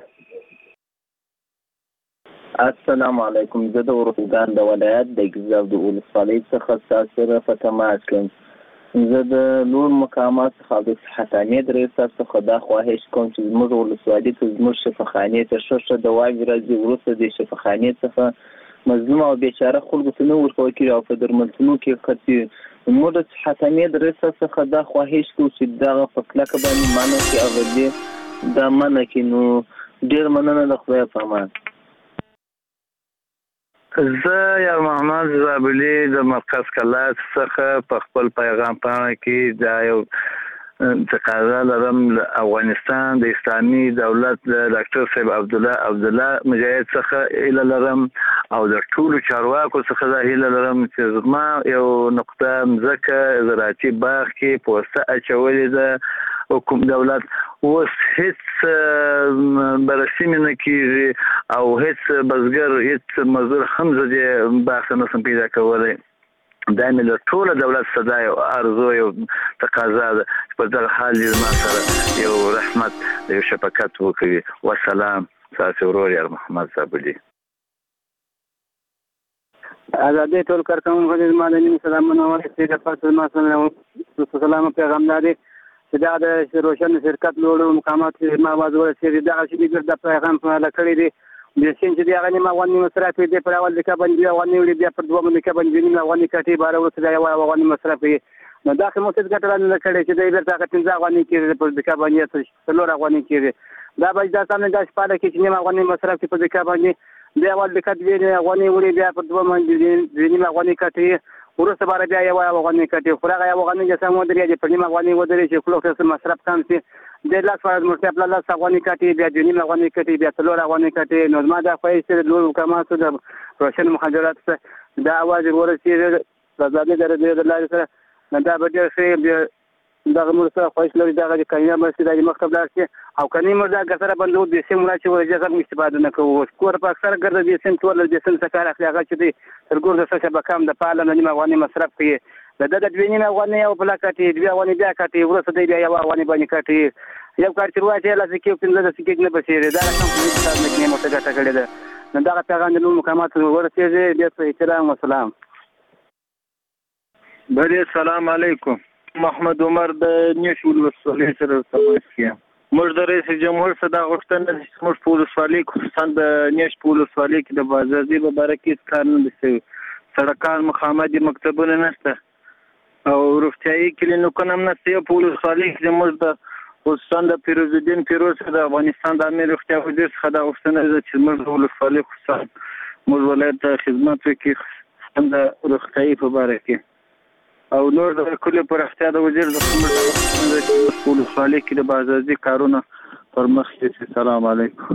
السلام علیکم زه د اردوګان د ولایت د ګزاب د ولسوالۍ څخه ساسره فتما اسلم زه د لوړ مقامات څخه د صحتانیت ریاست څخه دا خواهش کوم چې زموږ ولسوالۍ ته زموږ شفاخانې ته ښه ښه دواګې راځي وروسته د شفاخانې څخه مظلوم او بیچاره خلکو ته نه ورکول کېږي او په درملتونو کې خرڅېږي زموږ د صحتانیت ریاست څخه دا خواهش کوو چې دغه په کلکه باندې منع کړي او دې دا منع کړي نو ډېر مننه د خدای په امان
زه یا محمد زابلی د مرکز کلات څخه په خپل پیغام پاڼه کې دا یو تقاضا لرم افغانستان د اسلامي دولت د ډاکټر صاحب عبد الله عبد الله مجاهد څخه اله لرم او د ټولو چارواکو څخه دا اله لرم چې زما یو نقطه مځکه زراعتي باغ کې پوسټه اچولې ده حکوم دولت اوس هیڅ بررسي نه کیږي او هیڅ بزګر هیڅ مزدور هم زده باغ نه سم پیدا کولای دا مې له ټوله دولت صدا یو ارزو یو تقاضا ده په دغه حال کې ما سره یو رحمت یو شفقت وکړي والسلام تاسو ورور یار محمد زابلی
آزادې ټول کارکونکو د مدني سلامونه ورسې د پاتې ما سره سلام پیغامداري چې دا د روشن شرکت لوړو مقامات ما باز ورسې دا چې د پیغام په لکړې دي د سین چې دا غني ما غونې مصرف دي پر اول د کبن دی غونې وړي بیا پر دوه باندې کبن دی نه غونې کټي بار ورته دا یو غونې مصرف نو دا کوم څه ګټل نه کړي چې دا بیرته کټي غونې کېږي پر د کبن یې څه لور غونې کېږي دا به دا څنګه دا شپاله کې چې نه غونې مصرف په د کبن دی اول د کټ دی غونې وړي بیا پر دوه باندې دی نه غونې کټي ورسته بار بیا یو غونې کټي خورغه یو غونې چې سم ودرې دي په نیمه غونې ودرې چې خلک څه مصرف کم شي د لاس فرض مرتب له لاس غونې کټي بیا د نیمه غونې کټي بیا څلور غونې کټي نو ما دا خوښ چې د لوړ کماسو د روشن مخابرات دا आवाज ورسېږي د ځانګړي درجه د لارې سره دا به ډېر ښه دغه مرسته خوښ لري دغه د کینیا مرسته د مکتب لارې او کني مردا ګسره بندو د سیم را چې ورجه هم استفاده نه کوو کور په اکثر ګرځي د سیم ټول د سیم څخه راخلي هغه چې د ترګور د څه بکام د پاله نه نیمه غونې مصرف کوي د د دوی نیمه غونې او بل کټي دوی غونې بیا کټي ورسته دی بیا یو غونې باندې کټي یو کار چې واچې لاس کې په د سکیک نه بشي دا کوم څه کار نه کوي مته ګټه کړي ده نو دا پیغام د مقامات ورسېږي د احترام او سلام
بله السلام علیکم محمد عمر د نیشول ولسوالۍ سره تماس کیم موږ د رئیس جمهور صدا غوښتنه چې موږ په ولسوالۍ خصوصا د نیش په ولسوالۍ کې د بازارځي په باره کې کار نه دي سړکان مخامخ مکتبونه نشته او روغتیايي کلینیکونه هم نشته په ولسوالۍ کې موږ د خصوصا د فیروز الدین فیروز د افغانستان د امیر روغتیا وزیر څخه د غوښتنه ده چې موږ د ولسوالۍ خصوصا موږ ولایت ته خدمت وکړي د روغتیايي په باره کې او نور د کلی پر اختیار د وزیر د خدمت ولسوالۍ کې د بازارځي کارونه پر مخ دي سلام علیکم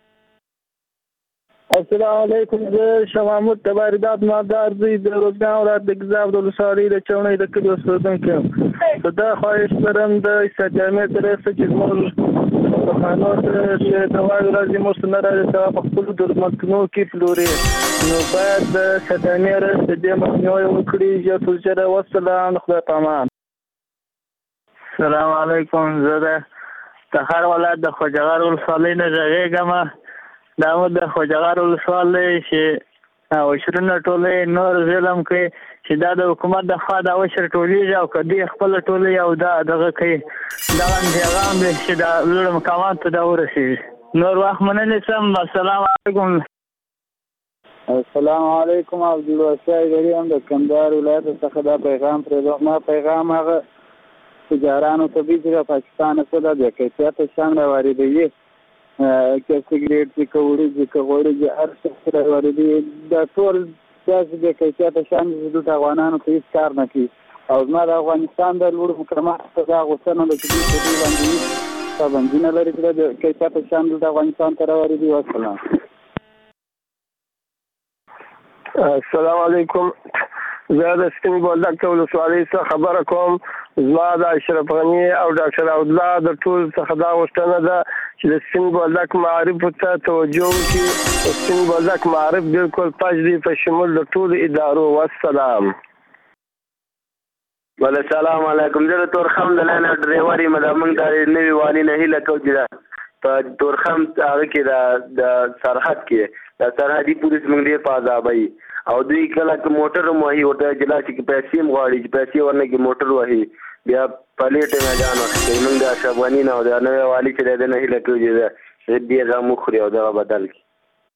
السلام علیکم زه شمامود د واردات مالدار زی د روزګان ولایت د ګزاب د ولسوالۍ د چونې د کلي اوسېدونکی یم دا خواهش لرم د استجامې تر څه چې زموږ خانو ته چې د واورې راځي موږ نه راځي په خپلو درملتونو کې پلوري نو باید د شیطاني رس د دې مخنیوی وکړي ژر تر ژره. والسلام، خدای پامان.
السلام علیکم. زه د تخار ولایت د خوجغار ولسوالۍ نه غږیږم. دا مو د خوجغار ولسوالۍ چې وشرونه ټولې نور ظلم کوي چې دا د حکومت د خوا دا وشر ټولېږي او کدی خپل ټولې او دا دغه کوي دغه پیغام دی چې دا لوړ مقامات ته دا ورسېږي. نور وخت مننه سم. السلام علیکم.
السلام علیکم. عبدالواسع غری هم د کندهار ولایت څخه دا پیغام پرې ما پیغام هغه تجارانو ته به چې پاکستان څخه د کیفیت شان راوړي کې سیګریټ چې کوړي چې کوړي چې ارڅ راوړي دي دا ټول داسې د کیفیت شان د افغانانو په هیڅ کار نه کوي او زما د افغانستان د لوړ مقامات څخه غوښتنه ده چې په دې باندې پابندي لري چې د کیفیت شان د افغانستان ته راوړي دي. والسلام.
السلام علیکم. زه د سپین بولدک ولسوالۍ څخه خبره کوم. زما د اشرف غنی او ډاکټر عبدالله د ټول څخه دا غوښتنه ده چې د سپین بولدک معارف ته توجه وکړي. سپین بولدک معارف بالکل پاش دي په شمول د ټول ادارو. والسلام.
ول السلام علیکم. زه د تورخم د لاین ډرایور یم. د موږ د نوي والی نه هیله کوو چې په تورخم هغه کې د سرحد کې د سرحدي پولیس موږ ډېر په عذابوي او دوی کله که موټر هم وهي ورته جلا چې پیسې هم غواړي چې پیسې ورنه کې موټر وهي بیا پلیټ یې میدان وخت موږ د اشرف غني نه او د نوی والي چې دی نه هیله کوو چې دې غم وخوري او دغه بدل کړي.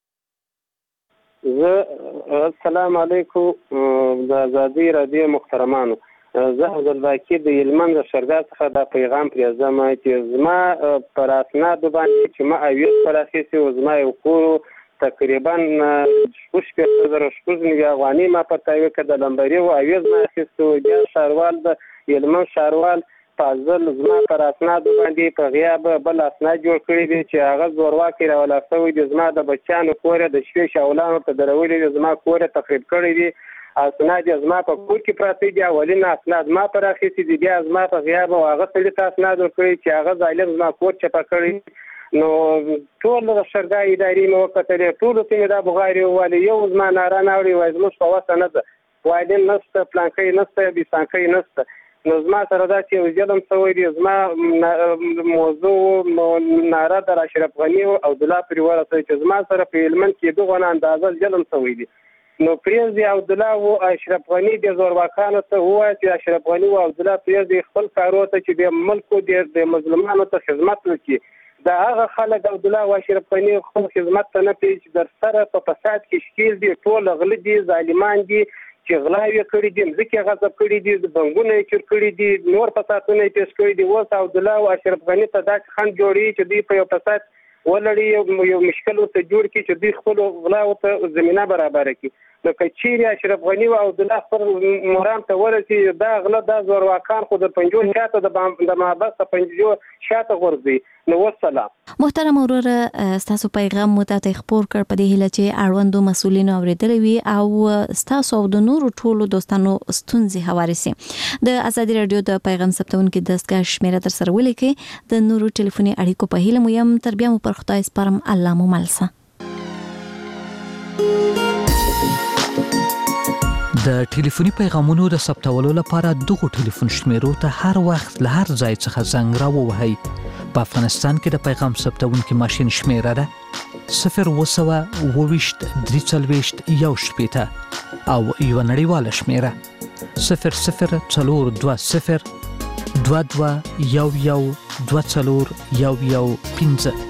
زه السلام علیکم د ازادي راډیو محترمانو. زه عبدالباقي د هلمند د شرګا څخه دا پیغام پرېږدم چې زما پر اسنادو باندې چې ما اویس پر اخیستي و زما یو کور تقریبا شپږ شپېته زره شپږ نوي افغانۍ ما پته وي که د لمبري و اویز ما اخیستی و. بیا ښاروال د هلمند ښاروال فاضل زما پر اسنادو باندې په غیاب بل اسناد جوړ کړي دي چې هغه زورواکي راولاړ شوی دي. زما د بچیانو کور یې د شپې شاولانو ته درولي دي. زما کور یې تخریب کړی دي. اسناد یې زما په کور کې پراته دي. اولین اسناد ما پر اخیستي دي. بیا زما په غیاب او هغه سړي ته اسناد ورکړي چې هغه ظالم زما کور چپه کړی. نو ټول د شرګا ادارې مې وکتلې ټولو ته مې دا بغارې وویلې یو زما ناره نه اوري وایي زموږ په وسه نه ده وایدین نشته پلانکۍ نشته بیسانکۍ نشته. نو زما سره دا چې یو ظلم شوی دی. زما موضوع ناره در اشرف غني او عبدالله پرې ورسوي چې زما سره په هلمند کې دغه اندازه ظلم شوی دی. نو پرېږدي عبدالله او اشرف غني د زورواکانو ته ووایي چې اشرف غني او عبدالله پرېږدي خپل کارو ته چې د ملکو د مظلومانو ته خدمت وکړي. دا هغه خلک عبدالله او اشرف غني خپل خدمت ته نه پوهېږي چې در سره په فساد کې ښکېل دي. ټول غله دي، ظالمان دي چې غلاوې کړي دي، مځکې غصب کړي دي، بنګونه یې چور کړي دي، نور فسادونه یې پیش کړي دي. اوس عبدالله او اشرف غني ته داسې خنډ جوړوي چې دوی په یو فساد ولړي یو مشکل ورته جوړ کړي چې دوی خپلو غلاو ته زمینه برابره کړي. نو که چیرې اشرف غني او عبدالله خپل مرام ته ورسي دا غله دا زورواکان خو د پنجو شاته د محبس د پنجو شاته غورځي. نو والسلام.
محترم وروره ستاسو پیغام مو ته خبر کړ په دې هیله چې اړوندو مسولینو اوریدلې وي او ستاسو او د نورو ټولو دوستانو ستونزې هواري سي. د ازادي رادیو د پیغام ثبتونکو دستګاه شمیره در سره ولیکي. د نورو ټلیفوني اړیکو په هیله مو يم تر بیا مو پر خدای سپارم. الله مو ملسه.
د ټلیفوني پیغامونو د ثبتولو لپاره دغه ټلیفون شمیرو ته هر وخت له هر ځای څخه زنګ راووهئ. په افغانستان کې د پیغام ثبتونکي ماشین شمیره ده صفر اوه سوه اوه ویشت درې څلوېښت یو شپېته او یوه نړیواله شمیره صفر صفر څلور دوه صفر دوه دوه یو یو دوه څلور یو یو پنځه.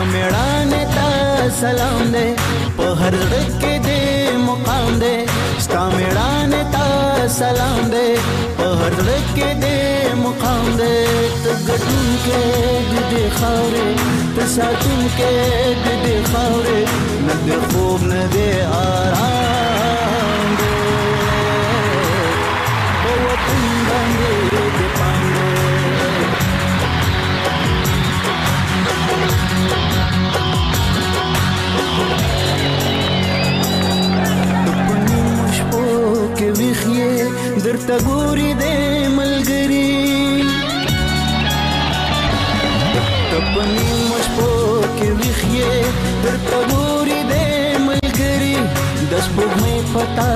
میړانه ته سلام دې په هر ځړ کې دې مقام دې ستا میړانه ته سلام دې په هر ځړ کې دې مقام دې ته ګټون کې دې خاورې ته ساتون کې دې خاورې نه دې خوب نه دې آرام دې په وطن باندې دې پاندې کې ویخې درته ګوري دې ملګری تپنی مشپو کې ویخې درته ګوري دې ملګری د سپوږمۍ پتا